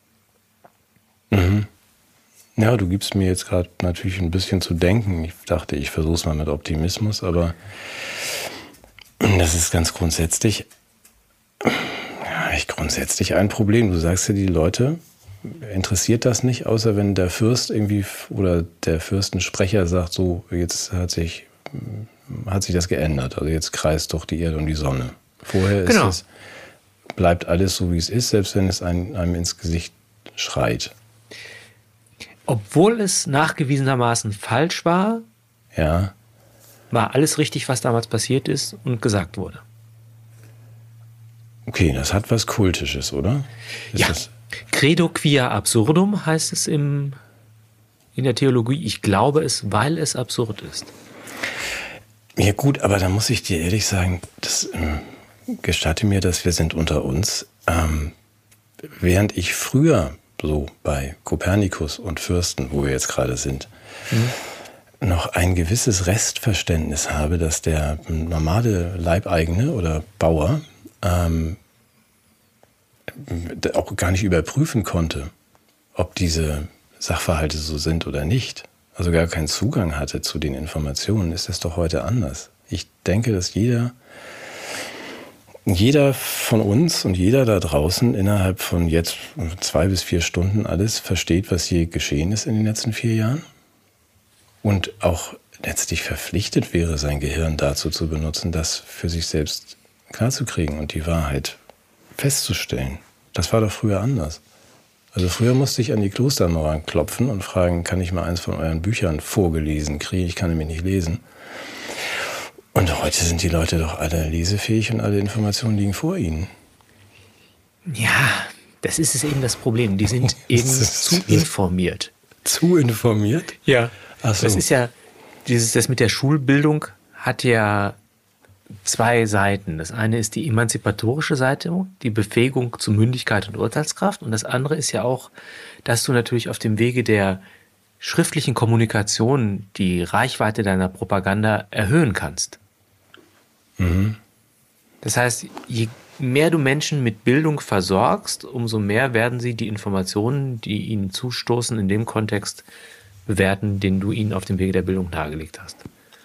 Mhm. Ja, du gibst mir jetzt gerade natürlich ein bisschen zu denken. Ich dachte, ich versuche es mal mit Optimismus, aber das ist ganz grundsätzlich, ja, ich grundsätzlich ein Problem. Du sagst ja, die Leute interessiert das nicht, außer wenn der Fürst irgendwie oder der Fürstensprecher sagt, so, jetzt hat sich hat sich das geändert. Also jetzt kreist doch die Erde um die Sonne. Vorher ist genau. es, bleibt alles so, wie es ist, selbst wenn es einem, einem ins Gesicht schreit. Obwohl es nachgewiesenermaßen falsch war, ja. war alles richtig, was damals passiert ist und gesagt wurde. Okay, das hat was Kultisches, oder? Ist ja. Das Credo quia absurdum heißt es im, in der Theologie. Ich glaube es, weil es absurd ist. Ja gut, aber da muss ich dir ehrlich sagen, das ähm, gestatte mir, dass wir sind unter uns. Ähm, während ich früher so bei Kopernikus und Fürsten, wo wir jetzt gerade sind, mhm. noch ein gewisses Restverständnis habe, dass der normale Leibeigene oder Bauer ähm, auch gar nicht überprüfen konnte, ob diese Sachverhalte so sind oder nicht. Also gar keinen Zugang hatte zu den Informationen, ist das doch heute anders. Ich denke, dass jeder, jeder von uns und jeder da draußen innerhalb von jetzt zwei bis vier Stunden alles versteht, was hier geschehen ist in den letzten vier Jahren. Und auch letztlich verpflichtet wäre, sein Gehirn dazu zu benutzen, das für sich selbst klarzukriegen und die Wahrheit festzustellen. Das war doch früher anders. Also früher musste ich an die Klostermauern klopfen und fragen, kann ich mal eins von euren Büchern vorgelesen kriegen? Ich kann nämlich nicht lesen. Und heute sind die Leute doch alle lesefähig und alle Informationen liegen vor ihnen. Ja, das ist es eben das Problem. Die sind eben zu informiert. Zu informiert? Ja. Ach so. Das ist ja, dieses, das mit der Schulbildung hat ja zwei Seiten. Das eine ist die emanzipatorische Seite, die Befähigung zu Mündigkeit und Urteilskraft. Und das andere ist ja auch, dass du natürlich auf dem Wege der schriftlichen Kommunikation die Reichweite deiner Propaganda erhöhen kannst. Mhm. Das heißt, je mehr du Menschen mit Bildung versorgst, umso mehr werden sie die Informationen, die ihnen zustoßen, in dem Kontext bewerten, den du ihnen auf dem Wege der Bildung nahegelegt hast.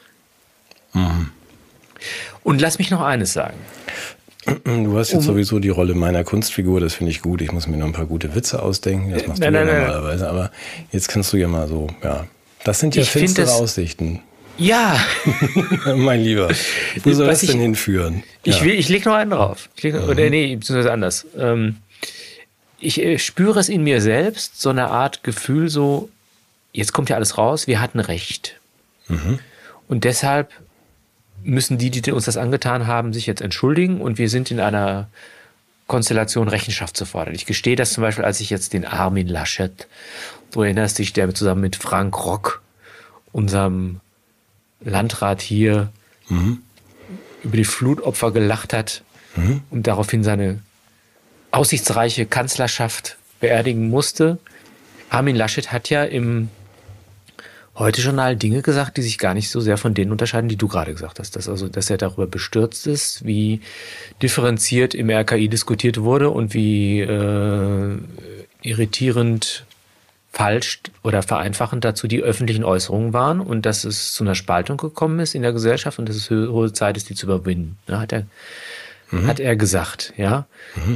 Mhm. Und lass mich noch eines sagen. Du hast jetzt um, sowieso die Rolle meiner Kunstfigur, das finde ich gut. Ich muss mir noch ein paar gute Witze ausdenken, das machst nein, du ja nein, normalerweise. Aber jetzt kannst du ja mal so, ja. Das sind ja ich finstere das, Aussichten. Ja. Mein Lieber, wo soll das denn ich, hinführen? Ich, ja. will, ich lege noch einen drauf. Ich leg, mhm. Oder nee, beziehungsweise anders. Ähm, ich äh, spüre es in mir selbst, so eine Art Gefühl so, jetzt kommt ja alles raus, wir hatten Recht. Mhm. Und deshalb müssen die, die uns das angetan haben, sich jetzt entschuldigen und wir sind in einer Konstellation, Rechenschaft zu fordern. Ich gestehe das zum Beispiel, als ich jetzt den Armin Laschet, du erinnerst dich, der zusammen mit Frank Rock, unserem Landrat hier, mhm. über die Flutopfer gelacht hat mhm. und daraufhin seine aussichtsreiche Kanzlerschaft beerdigen musste. Armin Laschet hat ja im Heute-Journal Dinge gesagt, die sich gar nicht so sehr von denen unterscheiden, die du gerade gesagt hast. Dass, also, dass er darüber bestürzt ist, wie differenziert im R K I diskutiert wurde und wie äh, irritierend falsch oder vereinfachend dazu die öffentlichen Äußerungen waren und dass es zu einer Spaltung gekommen ist in der Gesellschaft und dass es hohe Zeit ist, die zu überwinden. Ja, hat er, mhm. hat er gesagt, ja. Mhm.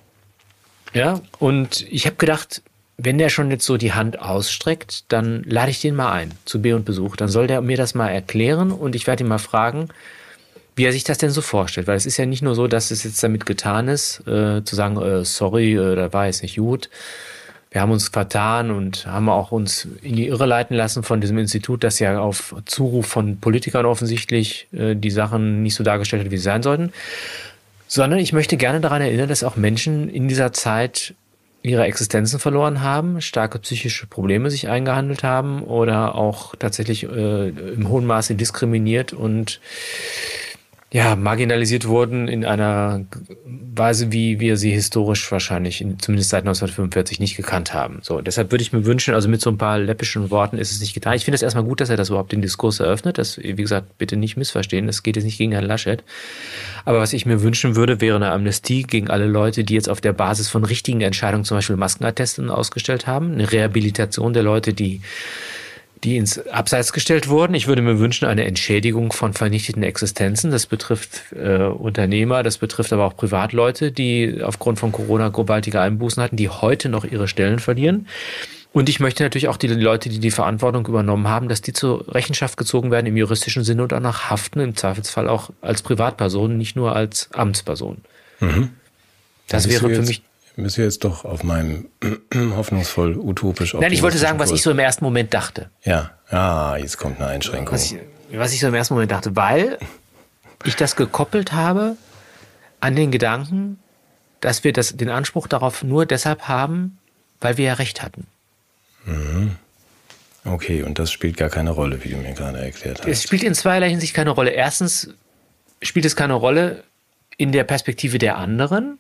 Ja, und ich habe gedacht, wenn der schon jetzt so die Hand ausstreckt, dann lade ich den mal ein zu Be- und Besuch. Dann soll der mir das mal erklären und ich werde ihn mal fragen, wie er sich das denn so vorstellt. Weil es ist ja nicht nur so, dass es jetzt damit getan ist, äh, zu sagen, äh, sorry, äh, da war jetzt nicht gut. Wir haben uns vertan und haben auch uns in die Irre leiten lassen von diesem Institut, das ja auf Zuruf von Politikern offensichtlich äh, die Sachen nicht so dargestellt hat, wie sie sein sollten. Sondern ich möchte gerne daran erinnern, dass auch Menschen in dieser Zeit ihre Existenzen verloren haben, starke psychische Probleme sich eingehandelt haben oder auch tatsächlich äh, im hohen Maße diskriminiert und ja, marginalisiert wurden in einer Weise, wie wir sie historisch wahrscheinlich, in, zumindest seit neunzehnhundertfünfundvierzig, nicht gekannt haben. So, deshalb würde ich mir wünschen, also mit so ein paar läppischen Worten ist es nicht getan. Ich finde es erstmal gut, dass er das überhaupt den Diskurs eröffnet. Das, wie gesagt, bitte nicht missverstehen. Das geht jetzt nicht gegen Herrn Laschet. Aber was ich mir wünschen würde, wäre eine Amnestie gegen alle Leute, die jetzt auf der Basis von richtigen Entscheidungen zum Beispiel Maskenattesten ausgestellt haben. Eine Rehabilitation der Leute, die die ins Abseits gestellt wurden. Ich würde mir wünschen, eine Entschädigung von vernichteten Existenzen. Das betrifft äh, Unternehmer, das betrifft aber auch Privatleute, die aufgrund von Corona gewaltige Einbußen hatten, die heute noch ihre Stellen verlieren. Und ich möchte natürlich auch die Leute, die die Verantwortung übernommen haben, dass die zur Rechenschaft gezogen werden im juristischen Sinne und auch nach haften, im Zweifelsfall auch als Privatperson, nicht nur als Amtsperson. Mhm. Das, das wäre für mich... Müssen wir jetzt doch auf meinem hoffnungsvoll utopisch Nein, ich wollte sagen, was ich so im ersten Moment dachte. Ja, ah, jetzt kommt eine Einschränkung. Was ich, was ich so im ersten Moment dachte, weil ich das gekoppelt habe an den Gedanken, dass wir das, den Anspruch darauf nur deshalb haben, weil wir ja Recht hatten. Mhm. Okay, und das spielt gar keine Rolle, wie du mir gerade erklärt hast. Es spielt in zweierlei Hinsicht keine Rolle. Erstens spielt es keine Rolle in der Perspektive der anderen,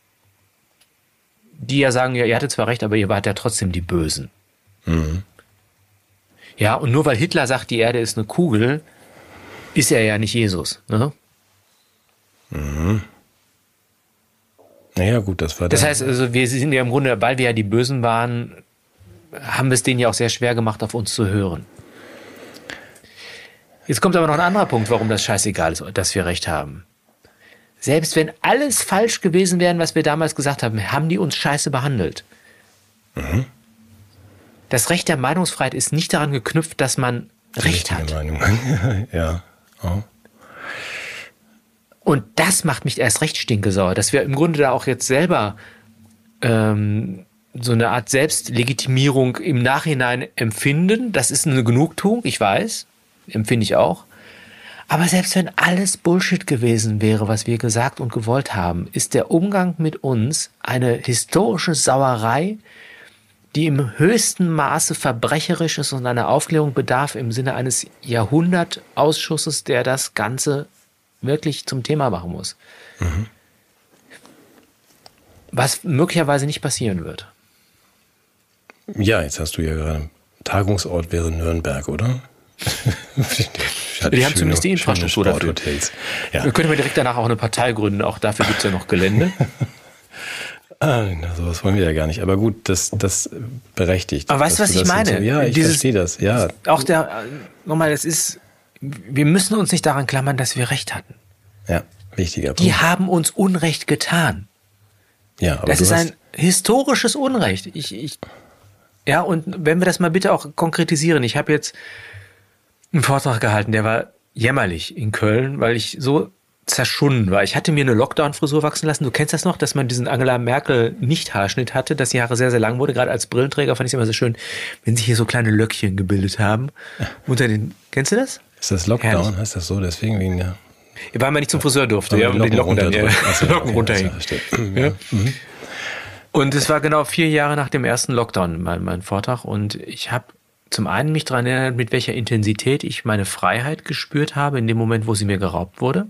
die ja sagen, ja, ihr hattet zwar recht, aber ihr wart ja trotzdem die Bösen. Mhm. Ja, und nur weil Hitler sagt, die Erde ist eine Kugel, ist er ja nicht Jesus. Ne? Mhm. Naja, gut, das war das. Das heißt, also, wir sind ja im Grunde, weil wir ja die Bösen waren, haben wir es denen ja auch sehr schwer gemacht, auf uns zu hören. Jetzt kommt aber noch ein anderer Punkt, warum das scheißegal ist, dass wir recht haben. Selbst wenn alles falsch gewesen wäre, was wir damals gesagt haben, haben die uns scheiße behandelt. Mhm. Das Recht der Meinungsfreiheit ist nicht daran geknüpft, dass man Recht hat. Meinung. Ja. Oh. Und das macht mich erst recht stinkesauer, dass wir im Grunde da auch jetzt selber ähm, so eine Art Selbstlegitimierung im Nachhinein empfinden. Das ist eine Genugtuung, ich weiß, empfinde ich auch. Aber selbst wenn alles Bullshit gewesen wäre, was wir gesagt und gewollt haben, ist der Umgang mit uns eine historische Sauerei, die im höchsten Maße verbrecherisch ist und einer Aufklärung bedarf im Sinne eines Jahrhundertausschusses, der das Ganze wirklich zum Thema machen muss. Mhm. Was möglicherweise nicht passieren wird. Ja, jetzt hast du ja gerade, Tagungsort wäre Nürnberg, oder? Die haben zumindest die Infrastruktur dafür. Ja. Wir können ja direkt danach auch eine Partei gründen, auch dafür gibt es ja noch Gelände. Ah, na, sowas wollen wir ja gar nicht. Aber gut, das, das berechtigt. Aber weißt du, was ich meine? So, ja, ich Dieses, verstehe das. Ja. Auch der, nochmal, das ist, wir müssen uns nicht daran klammern, dass wir Recht hatten. Ja, wichtiger Punkt. Die haben uns Unrecht getan. Ja, aber das ist ein historisches Unrecht. Ich, ich, ja, und wenn wir das mal bitte auch konkretisieren. Ich habe jetzt einen Vortrag gehalten, der war jämmerlich in Köln, weil ich so zerschunden war. Ich hatte mir eine Lockdown-Frisur wachsen lassen. Du kennst das noch, dass man diesen Angela Merkel Nicht-Haarschnitt hatte, dass die Haare sehr, sehr lang wurde. Gerade als Brillenträger fand ich es immer so schön, wenn sich hier so kleine Löckchen gebildet haben. Unter den, kennst du das? Ist das Lockdown? Herrlich. Heißt das so? Deswegen wegen der... Weil man nicht zum Friseur durfte. Ja, und die Locken dann ja, Achso, Locken okay, runterhängen. Ja. Mhm. Und es war genau vier Jahre nach dem ersten Lockdown, mein, mein Vortrag. Und ich habe zum einen mich daran erinnert, mit welcher Intensität ich meine Freiheit gespürt habe, in dem Moment, wo sie mir geraubt wurde.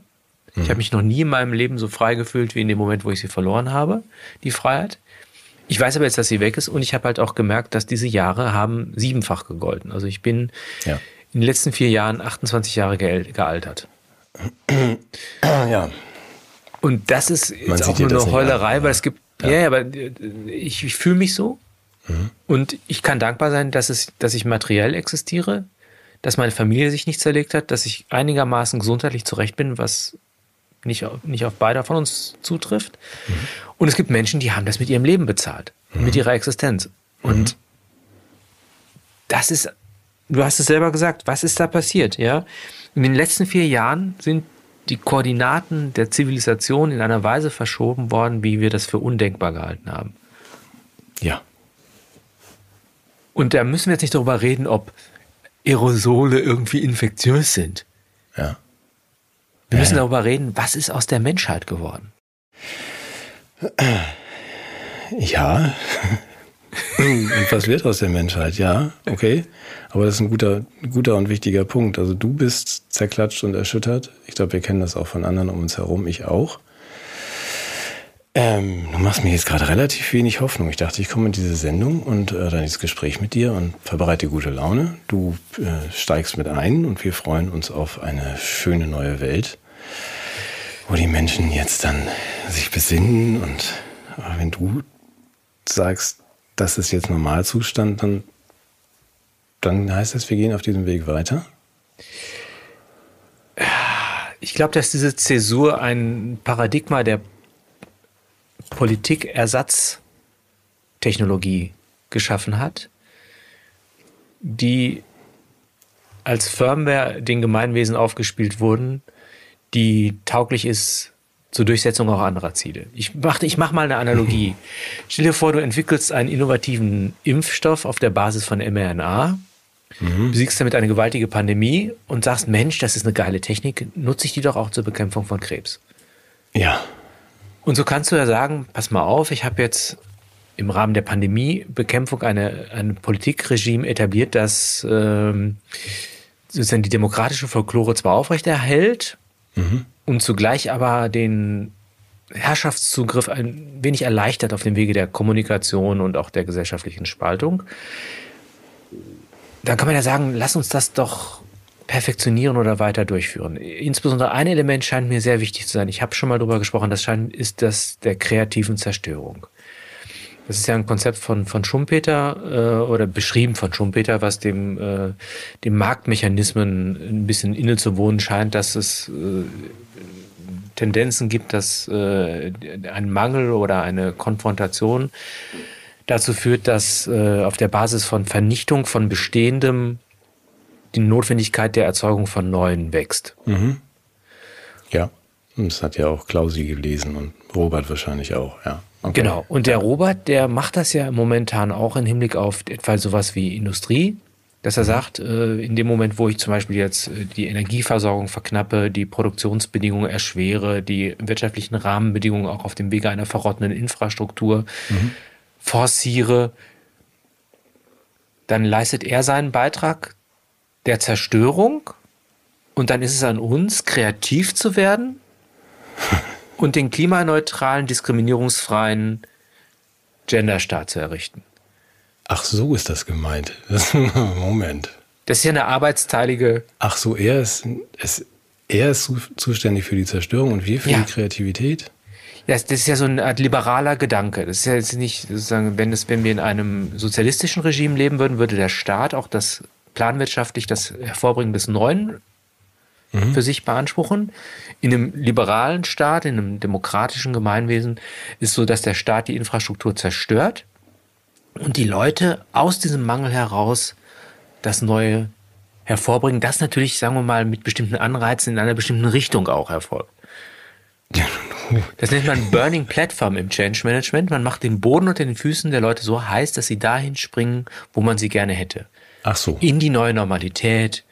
Ich habe mich noch nie in meinem Leben so frei gefühlt, wie in dem Moment, wo ich sie verloren habe, die Freiheit. Ich weiß aber jetzt, dass sie weg ist und ich habe halt auch gemerkt, dass diese Jahre haben siebenfach gegolten. Also ich bin ja. in den letzten vier Jahren achtundzwanzig Jahre ge- gealtert. Ja. Und das ist jetzt auch nur eine Heulerei, an, weil es gibt, ja, ja aber ich, ich fühle mich so mhm. und ich kann dankbar sein, dass, es, dass ich materiell existiere, dass meine Familie sich nicht zerlegt hat, dass ich einigermaßen gesundheitlich zurecht bin, was nicht, nicht auf beide von uns zutrifft. Mhm. Und es gibt Menschen, die haben das mit ihrem Leben bezahlt, mhm. mit ihrer Existenz. Und mhm. das ist, du hast es selber gesagt, was ist da passiert? Ja? In den letzten vier Jahren sind die Koordinaten der Zivilisation in einer Weise verschoben worden, wie wir das für undenkbar gehalten haben. Ja. Und da müssen wir jetzt nicht darüber reden, ob Aerosole irgendwie infektiös sind. Ja. Wir müssen darüber reden, was ist aus der Menschheit geworden? Ja. Und was wird aus der Menschheit? Ja, okay. Aber das ist ein guter, guter und wichtiger Punkt. Also du bist zerklatscht und erschüttert. Ich glaube, wir kennen das auch von anderen um uns herum. Ich auch. Ähm, du machst mir jetzt gerade relativ wenig Hoffnung. Ich dachte, ich komme in diese Sendung und äh, dann ins Gespräch mit dir und verbreite gute Laune. Du äh, steigst mit ein und wir freuen uns auf eine schöne neue Welt, wo die Menschen jetzt dann sich besinnen und äh, wenn du sagst, das ist jetzt Normalzustand, dann, dann heißt das, wir gehen auf diesem Weg weiter? Ich glaube, dass diese Zäsur ein Paradigma der Politikersatztechnologie geschaffen hat, die als Firmware den Gemeinwesen aufgespielt wurden, die tauglich ist zur Durchsetzung auch anderer Ziele. Ich mache ich mach mal eine Analogie. Stell dir vor, du entwickelst einen innovativen Impfstoff auf der Basis von mRNA, mhm. besiegst damit eine gewaltige Pandemie und sagst, Mensch, das ist eine geile Technik, nutze ich die doch auch zur Bekämpfung von Krebs. Ja. Und so kannst du ja sagen, pass mal auf, ich habe jetzt im Rahmen der Pandemiebekämpfung eine, ein Politikregime etabliert, das ähm, sozusagen die demokratische Folklore zwar aufrechterhält, mhm. und zugleich aber den Herrschaftszugriff ein wenig erleichtert auf dem Wege der Kommunikation und auch der gesellschaftlichen Spaltung. Dann kann man ja sagen, lass uns das doch perfektionieren oder weiter durchführen. Insbesondere ein Element scheint mir sehr wichtig zu sein. Ich habe schon mal darüber gesprochen, das scheint, ist das der kreativen Zerstörung. Das ist ja ein Konzept von, von Schumpeter äh, oder beschrieben von Schumpeter, was dem, äh, dem Marktmechanismen ein bisschen inne zu wohnen scheint, dass es äh, Tendenzen gibt, dass äh, ein Mangel oder eine Konfrontation dazu führt, dass äh, auf der Basis von Vernichtung von Bestehendem die Notwendigkeit der Erzeugung von Neuen wächst. Mhm. Ja, das hat ja auch Klausi gelesen und Robert wahrscheinlich auch, ja. Okay. Genau. Und der Robert, der macht das ja momentan auch im Hinblick auf etwa sowas wie Industrie, dass er sagt, in dem Moment, wo ich zum Beispiel jetzt die Energieversorgung verknappe, die Produktionsbedingungen erschwere, die wirtschaftlichen Rahmenbedingungen auch auf dem Wege einer verrottenden Infrastruktur mhm. forciere, dann leistet er seinen Beitrag der Zerstörung und dann ist es an uns, kreativ zu werden und den klimaneutralen, diskriminierungsfreien Genderstaat zu errichten. Ach, so ist das gemeint. Das, Moment. Das ist ja eine arbeitsteilige... Ach so, er ist, ist, er ist zuständig für die Zerstörung und wir für ja. die Kreativität? Ja, das ist ja so eine Art liberaler Gedanke. Das ist ja jetzt nicht, sozusagen, wenn, das, wenn wir in einem sozialistischen Regime leben würden, würde der Staat auch das planwirtschaftlich das Hervorbringen des Neuen mhm. für sich beanspruchen. In einem liberalen Staat, in einem demokratischen Gemeinwesen ist so, dass der Staat die Infrastruktur zerstört und die Leute aus diesem Mangel heraus das Neue hervorbringen, das natürlich, sagen wir mal, mit bestimmten Anreizen in einer bestimmten Richtung auch erfolgt. Das nennt man Burning Platform im Change Management. Man macht den Boden unter den Füßen der Leute so heiß, dass sie dahin springen, wo man sie gerne hätte. Ach so. In die neue Normalität.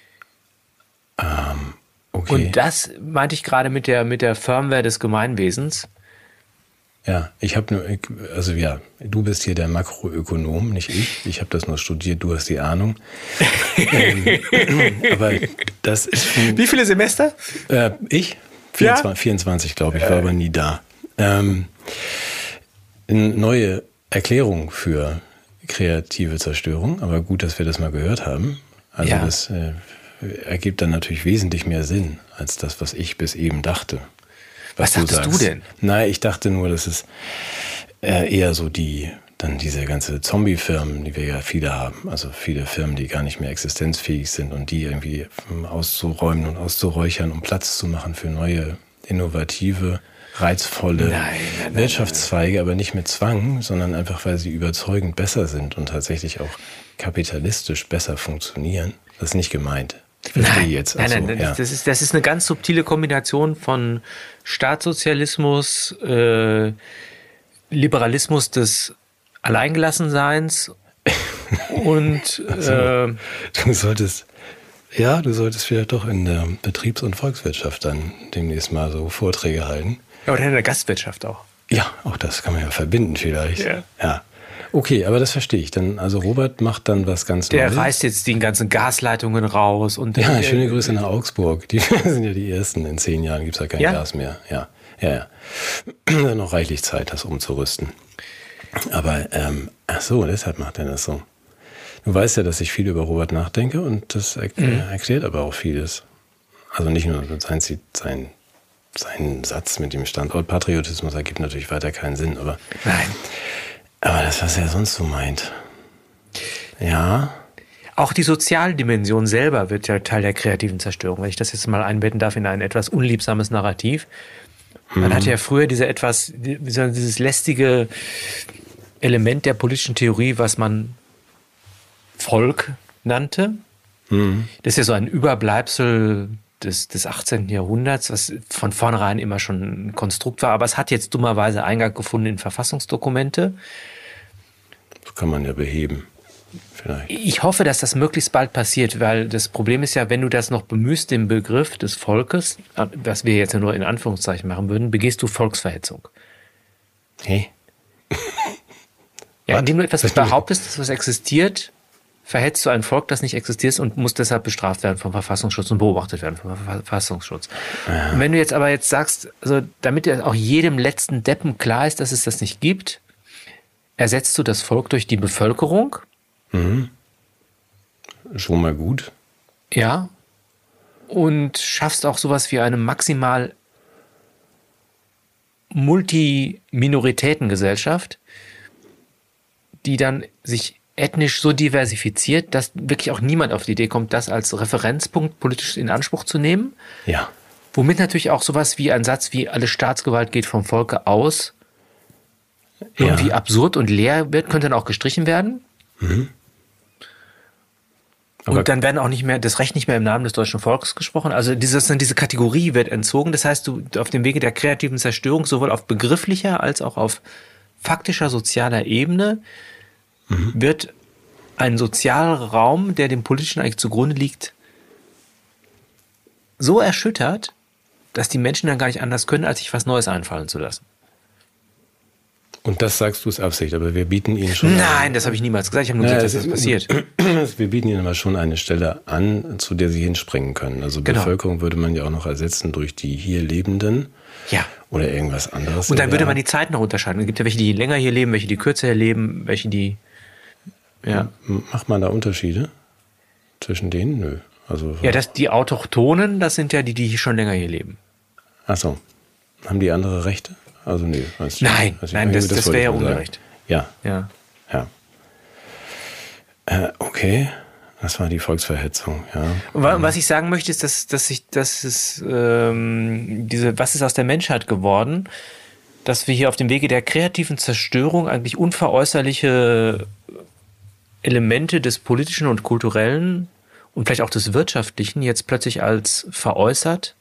Ähm, okay. Und das meinte ich gerade mit der, mit der Firmware des Gemeinwesens. Ja, ich habe nur, also ja, du bist hier der Makroökonom, nicht ich. Ich habe das nur studiert, du hast die Ahnung. ähm, aber das ist... Wie viele Semester? Äh, ich? vierundzwanzig, vierundzwanzig glaube ich, war aber nie da. Ähm, eine neue Erklärung für kreative Zerstörung, aber gut, dass wir das mal gehört haben. Also Ja. das äh, ergibt dann natürlich wesentlich mehr Sinn als das, was ich bis eben dachte. Was du dachtest du sagst. denn? Nein, ich dachte nur, dass es äh, eher so die, dann diese ganze Zombie-Firmen, die wir ja viele haben, also viele Firmen, die gar nicht mehr existenzfähig sind und die irgendwie auszuräumen und auszuräuchern, um Platz zu machen für neue, innovative, reizvolle Nein, nein, nein, Wirtschaftszweige, aber nicht mit Zwang, sondern einfach, weil sie überzeugend besser sind und tatsächlich auch kapitalistisch besser funktionieren. Das ist nicht gemeint. Ich verstehe Nein, jetzt. nein, Ach so, nein, ja. das, das, ist, das ist eine ganz subtile Kombination von Staatssozialismus, äh, Liberalismus des Alleingelassenseins und Also, äh, Du solltest, ja, du solltest vielleicht doch in der Betriebs- und Volkswirtschaft dann demnächst mal so Vorträge halten. ja, oder in der Gastwirtschaft auch. Ja, auch das kann man ja verbinden vielleicht. Ja. Ja. Okay, aber das verstehe ich. Dann, also Robert macht dann was ganz Der Neues. reißt jetzt die ganzen Gasleitungen raus und Ja, äh, schöne Grüße nach Augsburg. Die sind ja die Ersten. In zehn Jahren gibt es ja kein Ja? Gas mehr. Ja, ja, ja. Dann noch reichlich Zeit, das umzurüsten. Aber, ähm, ach so, deshalb macht er das so. Du weißt ja, dass ich viel über Robert nachdenke und das er Mhm. erklärt aber auch vieles. Also nicht nur sein, sein, sein Satz mit dem Standortpatriotismus ergibt natürlich weiter keinen Sinn, aber, Nein. aber das, was er sonst so meint. Ja, Auch die Sozialdimension selber wird ja Teil der kreativen Zerstörung. Wenn ich das jetzt mal einbetten darf in ein etwas unliebsames Narrativ. Man hatte ja früher diese etwas, dieses lästige Element der politischen Theorie, was man Volk nannte. Mhm. Das ist ja so ein Überbleibsel des, des achtzehnten. Jahrhunderts, was von vornherein immer schon ein Konstrukt war. Aber es hat jetzt dummerweise Eingang gefunden in Verfassungsdokumente. das kann man ja beheben. Vielleicht. Ich hoffe, dass das möglichst bald passiert, weil das Problem ist ja, wenn du das noch bemühst, den Begriff des Volkes, was wir jetzt nur in Anführungszeichen machen würden, begehst du Volksverhetzung. Hey. Ja, Was? indem du etwas behauptest, dass was existiert, verhetzt du ein Volk, das nicht existiert und muss deshalb bestraft werden vom Verfassungsschutz und beobachtet werden vom Verfassungsschutz. Ja. Und wenn du jetzt aber jetzt sagst, also damit dir auch jedem letzten Deppen klar ist, dass es das nicht gibt, ersetzt du das Volk durch die Bevölkerung. Mhm. Schon mal gut. Ja. Und schaffst auch sowas wie eine maximal Multiminoritätengesellschaft, die dann sich ethnisch so diversifiziert, dass wirklich auch niemand auf die Idee kommt, das als Referenzpunkt politisch in Anspruch zu nehmen. Ja. Womit natürlich auch sowas wie ein Satz wie alle Staatsgewalt geht vom Volke aus irgendwie Ja. absurd und leer wird, könnte dann auch gestrichen werden. Mhm. Aber- Und dann werden auch nicht mehr, das Recht nicht mehr im Namen des deutschen Volkes gesprochen. Also dieses, diese Kategorie wird entzogen. Das heißt, du auf dem Wege der kreativen Zerstörung sowohl auf begrifflicher als auch auf faktischer sozialer Ebene Mhm. wird ein Sozialraum, der dem Politischen eigentlich zugrunde liegt, so erschüttert, dass die Menschen dann gar nicht anders können, als sich was Neues einfallen zu lassen. Und das sagst du es Absicht, aber wir bieten Ihnen schon... Nein, das habe ich niemals gesagt. Ich habe nur Ja, gesagt, dass es das ist- passiert. Wir bieten Ihnen aber schon eine Stelle an, zu der Sie hinspringen können. Also Genau. Bevölkerung würde man ja auch noch ersetzen durch die hier Lebenden Ja. oder irgendwas anderes. Und dann würde Ja. man die Zeiten noch unterscheiden. Es gibt ja welche, die länger hier leben, welche, die kürzer hier leben, welche, die... Ja, Macht man da Unterschiede zwischen denen? Nö. Also, ja das, die Autochtonen, das sind ja die, die hier schon länger hier leben. ach so. Haben die andere Rechte? Also nee. weiß ich- Nein, weiß ich- nein, das- das wollte wäre ja ich nur sagen. ungerecht. Ja, Ja. ja. Äh, okay, das war die Volksverhetzung, ja. Und wa- was ich sagen möchte, ist, dass, dass ich, dass es, ähm, diese, was ist aus der Menschheit geworden, dass wir hier auf dem Wege der kreativen Zerstörung eigentlich unveräußerliche Elemente des Politischen und Kulturellen und vielleicht auch des Wirtschaftlichen jetzt plötzlich als veräußert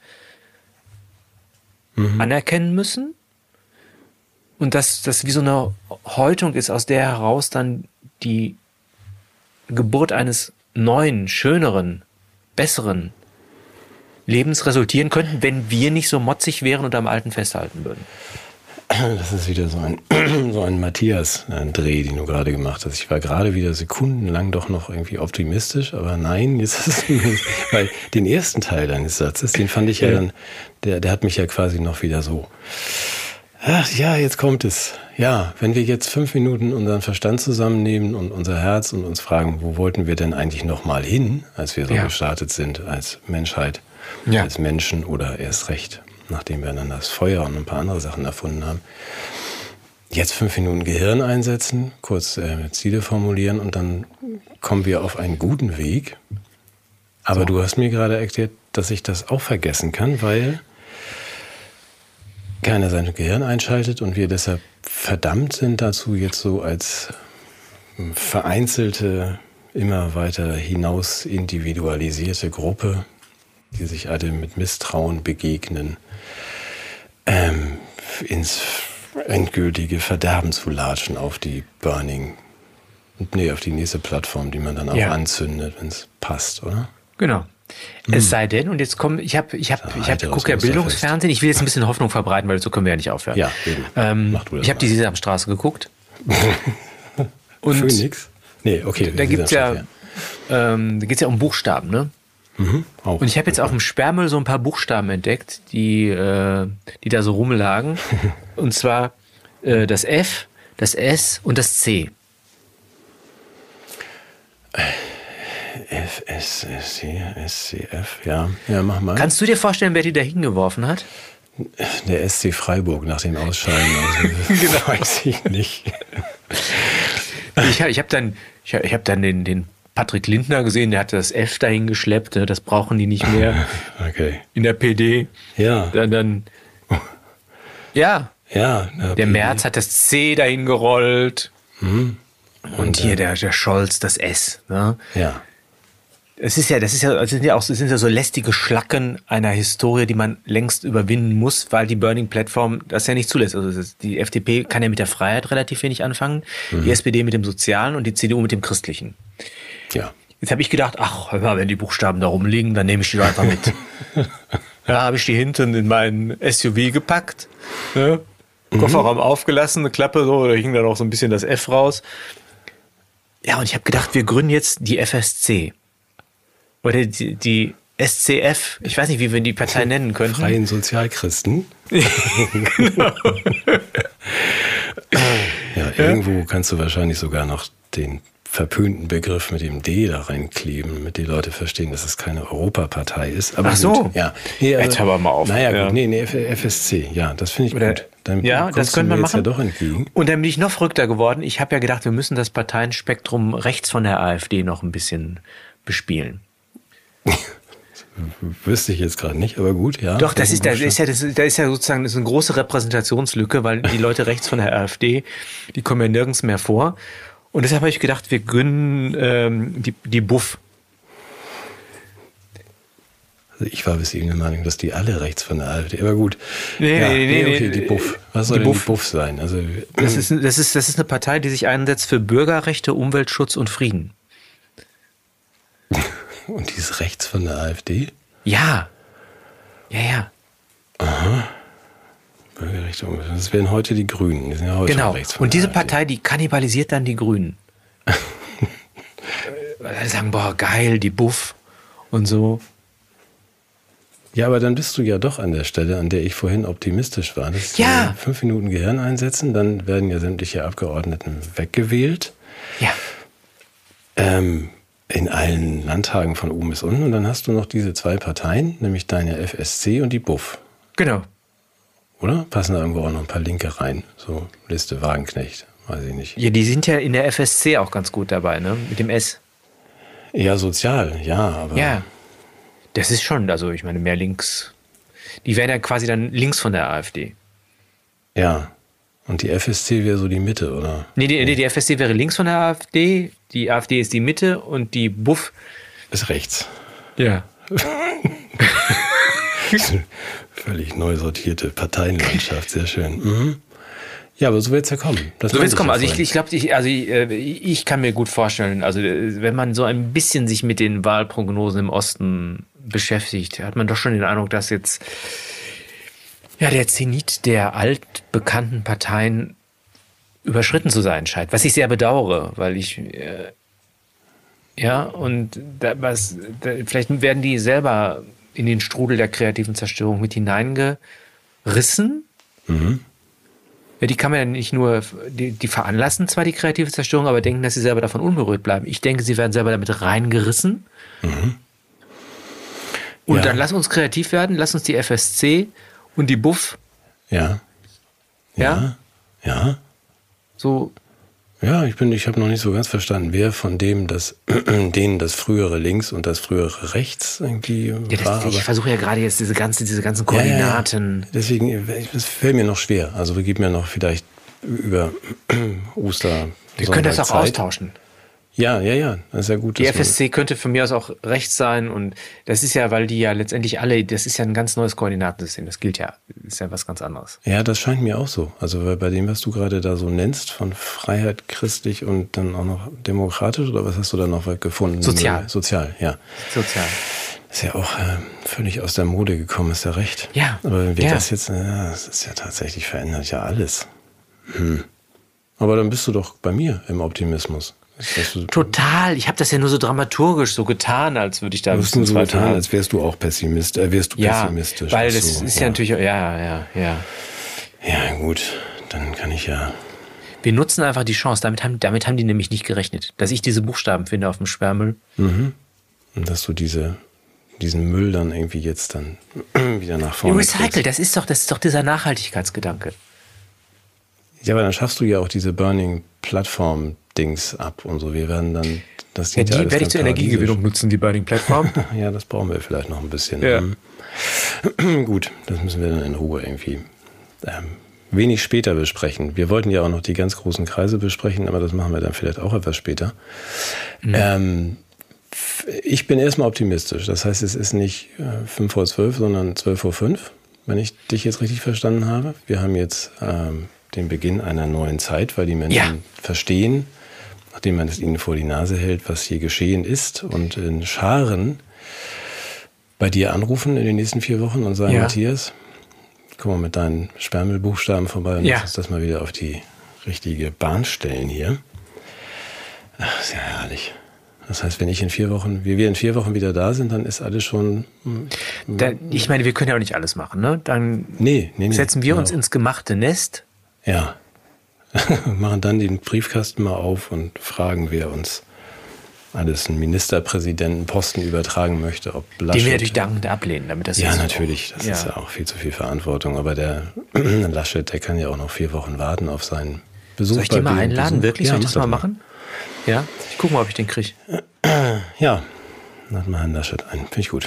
anerkennen müssen. Und dass das wie so eine Häutung ist, aus der heraus dann die Geburt eines neuen, schöneren, besseren Lebens resultieren könnten, wenn wir nicht so motzig wären und am Alten festhalten würden. das ist wieder so ein, so ein Matthias-Dreh, den du gerade gemacht hast. Ich war gerade wieder sekundenlang doch noch irgendwie optimistisch, aber nein, jetzt ist es, weil den ersten Teil deines Satzes, den fand ich ja dann, der, der hat mich ja quasi noch wieder so, ach ja, jetzt kommt es. Ja, wenn wir jetzt fünf Minuten unseren Verstand zusammennehmen und unser Herz und uns fragen, wo wollten wir denn eigentlich nochmal hin, als wir so Ja. gestartet sind als Menschheit, Ja. als Menschen oder erst recht, nachdem wir dann das Feuer und ein paar andere Sachen erfunden haben. Jetzt fünf Minuten Gehirn einsetzen, kurz äh, Ziele formulieren und dann kommen wir auf einen guten Weg. Aber So. du hast mir gerade erklärt, dass ich das auch vergessen kann, weil keiner sein Gehirn einschaltet und wir deshalb verdammt sind dazu, jetzt so als vereinzelte, immer weiter hinaus individualisierte Gruppe, die sich alle mit Misstrauen begegnen, ähm, ins endgültige Verderben zu latschen auf die Burning, nee, auf die nächste Plattform, die man dann auch Ja. anzündet, wenn es passt, oder? Genau. Es sei denn, und jetzt kommen, ich habe, ich habe, ich habe, heiteres gucke ja Osterfest. Bildungsfernsehen. Ich will jetzt ein bisschen Hoffnung verbreiten, weil so können wir ja nicht aufhören. Ja, eben. Ähm, Mach du das ich habe mal. die Sesamstraße geguckt. Und Phoenix? Nee, okay. da gibt's ja, ähm, da geht's ja um Buchstaben, ne? Mhm, auch. Und ich habe jetzt auf dem Sperrmüll so ein paar Buchstaben entdeckt, die, äh, die da so rumlagen. Und zwar äh, das F, das S und das C. F, S, S, C, S, C, F, ja. Ja, mach mal. Kannst du dir vorstellen, wer die da hingeworfen hat? Der S C Freiburg nach dem Ausscheiden. Also, genau. Weiß ich nicht. Ich, ich habe dann, ich, hab- ich hab dann den, den Patrick Lindner gesehen, der hatte das F dahin geschleppt, ne, das brauchen die nicht mehr Okay. in der P D. Ja. Dann, dann ja, Ja. na, der Merz hat das C dahin gerollt. Und hier der, der Scholz das S. Ne? Ja. Es ist ja, das ist ja, das sind ja auch, das sind ja so lästige Schlacken einer Historie, die man längst überwinden muss, weil die Burning-Plattform das ja nicht zulässt. Also das, die F D P kann ja mit der Freiheit relativ wenig anfangen, die S P D mit dem Sozialen und die C D U mit dem Christlichen. Ja. Jetzt habe ich gedacht, ach, hör mal, wenn die Buchstaben da rumliegen, dann nehme ich die doch einfach mit. Da habe ich die hinten in meinen S U V gepackt, ne? Kofferraum aufgelassen, eine Klappe so, da hing dann auch so ein bisschen das F raus. Ja, und ich habe gedacht, wir gründen jetzt die F S C. Oder die, die S C F, ich weiß nicht, wie wir die Partei nennen könnten. Freien Sozialchristen. Ja, irgendwo kannst du wahrscheinlich sogar noch den verpönten Begriff mit dem D da reinkleben, damit die Leute verstehen, dass es keine Europapartei ist. Aber Ach so. gut, ja. Nee, Jetzt hör mal auf. Naja, Ja. gut, nee, nee, F- FSC, ja, das finde ich Oder- gut. Dann Ja, kommst das du könnte man mir jetzt machen. ja doch entgegen. Und dann bin ich noch verrückter geworden. Ich habe ja gedacht, wir müssen das Parteienspektrum rechts von der AfD noch ein bisschen bespielen. Wüsste ich jetzt gerade nicht, aber gut, ja. Doch, das ist, das ist ja, das ist, da ist ja sozusagen das ist eine große Repräsentationslücke, weil die Leute rechts von der AfD, die kommen ja nirgends mehr vor. Und deshalb habe ich gedacht, wir gründen ähm, die, die Buff. Also ich war bis eben der Meinung, dass die alle rechts von der AfD, aber gut. Nee, ja, nee, nee, okay, nee, die Buff. Was soll die denn Buff. die Buff sein? Also, Das ist, das, ist, das ist eine Partei, die sich einsetzt für Bürgerrechte, Umweltschutz und Frieden. und die ist rechts von der AfD? Ja. Ja, ja. Bürgerrechte, das wären heute die Grünen. Die sind ja heute Genau. schon rechts von Und diese der AfD. Partei, die kannibalisiert dann die Grünen. Weil alle sagen, boah, geil, die Buff und so. Ja, aber dann bist du ja doch an der Stelle, an der ich vorhin optimistisch war. Das ist Ja. äh, fünf Minuten Gehirn einsetzen, dann werden ja sämtliche Abgeordneten weggewählt. Ja. Ähm, in allen Landtagen von oben bis unten. Und dann hast du noch diese zwei Parteien, nämlich deine F S C und die Buff. Genau. Oder? Passen da irgendwo auch noch ein paar Linke rein? So Liste Wagenknecht, weiß ich nicht. Ja, die sind ja in der F S C auch ganz gut dabei, ne? Mit dem S. Eher sozial, ja, aber Ja. Das ist schon, also ich meine, mehr links. Die wären ja quasi dann links von der AfD. ja. Und die F S C wäre so die Mitte, oder? Nee, die, nee, die F S C wäre links von der AfD, die AfD ist die Mitte und die Buff. Ist rechts. Ja. Völlig neu sortierte Parteienlandschaft, sehr schön. Mhm. Ja, aber so wird es ja kommen. Das So meinte wird's kommen. ja Also ich, vorhin. ich glaube, ich, also ich, äh, ich kann mir gut vorstellen, also äh, wenn man so ein bisschen sich mit den Wahlprognosen im Osten beschäftigt, hat man doch schon den Eindruck, dass jetzt ja, der Zenit der altbekannten Parteien überschritten zu sein scheint, was ich sehr bedauere, weil ich äh, ja, und da, was, da, vielleicht werden die selber in den Strudel der kreativen Zerstörung mit hineingerissen. Mhm. Ja, die kann man ja nicht nur, die, die veranlassen zwar die kreative Zerstörung, aber denken, dass sie selber davon unberührt bleiben. Ich denke, sie werden selber damit reingerissen. Mhm. Und Ja. dann lass uns kreativ werden, lass uns die F S C und die Buff, Ja. ja, Ja. Ja. so, Ja, ich bin, ich habe noch nicht so ganz verstanden, wer von dem das, denen das frühere Links und das frühere Rechts irgendwie ja, war. das, ich aber- versuche ja gerade jetzt diese ganze, diese ganzen Ja, ja, ja. Koordinaten. Deswegen, es fällt mir noch schwer. Also gib mir noch vielleicht über Oster. Wir können das auch Sonntag Zeit. austauschen. Ja, ja, ja. Das ist ja gut. Die dass F S C könnte von mir aus auch rechts sein und das ist ja, weil die ja letztendlich alle, das ist ja ein ganz neues Koordinatensystem, das gilt ja, ist ja was ganz anderes. man, ja, das scheint mir auch so. Also weil bei dem, was du gerade da so nennst, von Freiheit, christlich und dann auch noch demokratisch, oder was hast du da noch gefunden? Sozial. Sozial, ja. Sozial. Ist ja auch äh, völlig aus der Mode gekommen, ist ja recht. Ja. Aber wenn wir Ja. das jetzt, äh, das ist ja tatsächlich, verändert ja alles. Hm. Aber dann bist du doch bei mir im Optimismus. Dass du, Total, ich habe das ja nur so dramaturgisch so getan, als würde ich da du ein hast nur bisschen so Zweifel getan, haben. als wärst du auch Pessimist, äh, wärst du Ja, pessimistisch. weil Ach das so, ist ja natürlich, ja, ja, ja. Ja, gut, dann kann ich ja. Wir nutzen einfach die Chance, damit haben, damit haben die nämlich nicht gerechnet, dass ich diese Buchstaben finde auf dem Sperrmüll. Und dass du diese, diesen Müll dann irgendwie jetzt dann wieder nach vorne Recycle, kriegst. das ist doch, das ist doch dieser Nachhaltigkeitsgedanke. Ja, aber dann schaffst du ja auch diese Burning-Plattform-Dings ab und so. Wir werden dann, das Ja, sieht ja, die alles werde ich ganz zur Energiegewinnung nutzen, die Burning-Plattform. paradiesisch. Ja, das brauchen wir vielleicht noch ein bisschen. Ja. Hm. Gut, das müssen wir dann in Ruhe irgendwie ähm, wenig später besprechen. Wir wollten ja auch noch die ganz großen Kreise besprechen, aber das machen wir dann vielleicht auch etwas später. Mhm. Ähm, f- ich bin erstmal optimistisch. Das heißt, es ist nicht äh, fünf vor zwölf, sondern zwölf vor fünf, wenn ich dich jetzt richtig verstanden habe. Wir haben jetzt ähm, den Beginn einer neuen Zeit, weil die Menschen Ja. verstehen, nachdem man es ihnen vor die Nase hält, was hier geschehen ist, und in Scharen bei dir anrufen in den nächsten vier Wochen und sagen, Ja. Matthias, komm mal mit deinen Sperrmüllbuchstaben vorbei und Ja. lass uns das mal wieder auf die richtige Bahn stellen hier. Ach, ist ja herrlich. Das heißt, wenn ich in vier Wochen, wie wir in vier Wochen wieder da sind, dann ist alles schon. hm, Da, ich meine, wir können ja auch nicht alles machen, ne? Dann Nee, nee, nee. setzen wir uns genau. ins gemachte Nest. Ja. Machen dann den Briefkasten mal auf und fragen, wer uns alles einen Ministerpräsidentenposten übertragen möchte, ob Den Laschet. wir natürlich dankend ablehnen, damit das Ja, jetzt natürlich. Das ja. ist ja auch viel zu viel Verantwortung. Aber der Laschet, der kann ja auch noch vier Wochen warten auf seinen Besuch. Soll ich bei den mal dem einladen? Besuch. Wirklich? Ja, Soll ich das mach mal doch machen? Ja? Ich gucke mal, ob ich den kriege. Ja, lad mal Herrn Laschet ein. Finde ich gut.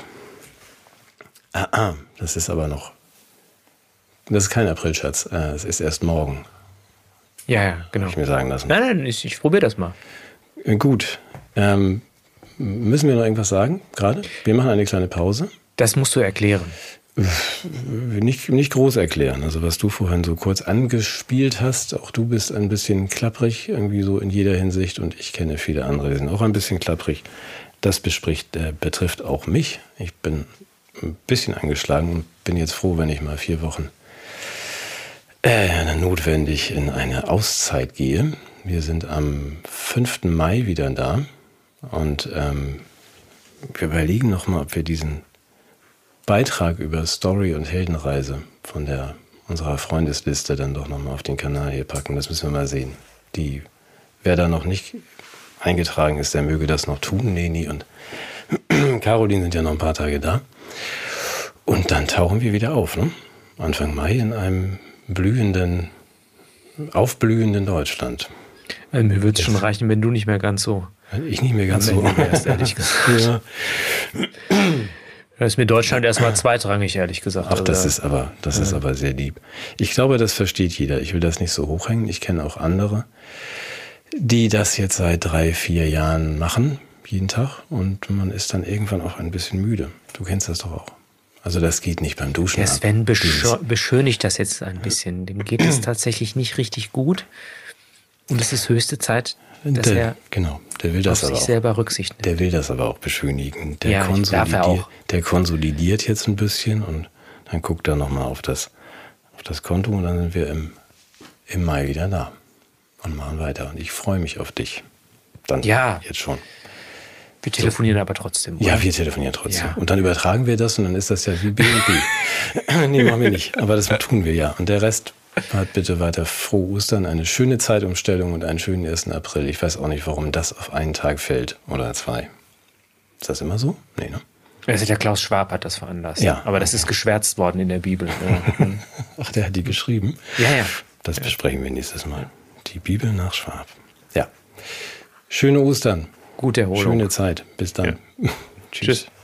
Ah, ah, das ist aber noch. Das ist kein Aprilscherz. Äh, Es ist erst morgen, Ja, ja, genau. hab ich mir sagen lassen. Nein, nein, ich, ich probiere das mal. Äh, Gut. Ähm, müssen wir noch irgendwas sagen gerade? Wir machen eine kleine Pause. Das musst du erklären. Nicht, nicht groß erklären. Also was du vorhin so kurz angespielt hast, auch du bist ein bisschen klapprig, irgendwie so in jeder Hinsicht, und ich kenne viele andere, die sind auch ein bisschen klapprig. Das bespricht, äh, betrifft auch mich. Ich bin ein bisschen angeschlagen und bin jetzt froh, wenn ich mal vier Wochen äh, notwendig in eine Auszeit gehe. Wir sind am fünften Mai wieder da und ähm, wir überlegen nochmal, ob wir diesen Beitrag über Story und Heldenreise von der unserer Freundesliste dann doch nochmal auf den Kanal hier packen. Das müssen wir mal sehen. Die, wer da noch nicht eingetragen ist, der möge das noch tun. Leni und Caroline sind ja noch ein paar Tage da. Und dann tauchen wir wieder auf, ne? Anfang Mai in einem blühenden, aufblühenden Deutschland. Also mir würde es schon reichen, wenn du nicht mehr ganz so Ich nicht mehr ganz am so. Ende wärst, ehrlich gesagt. Ja. Da ist mir Deutschland erstmal zweitrangig, ehrlich gesagt. Ach, das Also, ist aber, das ist aber sehr lieb. Ich glaube, das versteht jeder. Ich will das nicht so hochhängen. Ich kenne auch andere, die das jetzt seit drei, vier Jahren machen, jeden Tag. Und man ist dann irgendwann auch ein bisschen müde. Du kennst das doch auch. Also das geht nicht beim Duschen Der ab. Sven besch Dieses- beschönigt das jetzt ein bisschen. Dem geht es tatsächlich nicht richtig gut. Und es ist höchste Zeit, dass der, er genau, der will auf das sich aber auch. selber Rücksicht nimmt. Der will das aber auch beschönigen. Der, Ja, ich- darf er konsolidiert, auch. der konsolidiert jetzt ein bisschen und dann guckt er nochmal auf das auf das Konto und dann sind wir im, im Mai wieder da und machen weiter. Und ich freue mich auf dich. Dann Ja. jetzt schon. Wir telefonieren aber trotzdem. Ja, oder? wir telefonieren trotzdem. Ja. Und dann übertragen wir das und dann ist das ja wie B und B. Nee, machen wir nicht. Aber das tun wir ja. Und der Rest hat bitte weiter frohe Ostern, eine schöne Zeitumstellung und einen schönen ersten April. Ich weiß auch nicht, warum das auf einen Tag fällt oder zwei. Ist das immer so? Nee, ne? Also der Klaus Schwab hat das veranlasst. Ja. Aber das ist geschwärzt worden in der Bibel. Ja. Mhm. Ach, der hat die geschrieben. Ja, ja. Das besprechen wir nächstes Mal. Die Bibel nach Schwab. Ja. Schöne Ostern. Gute Erholung. Schöne Zeit. Bis dann. Tschüss. Tschüss.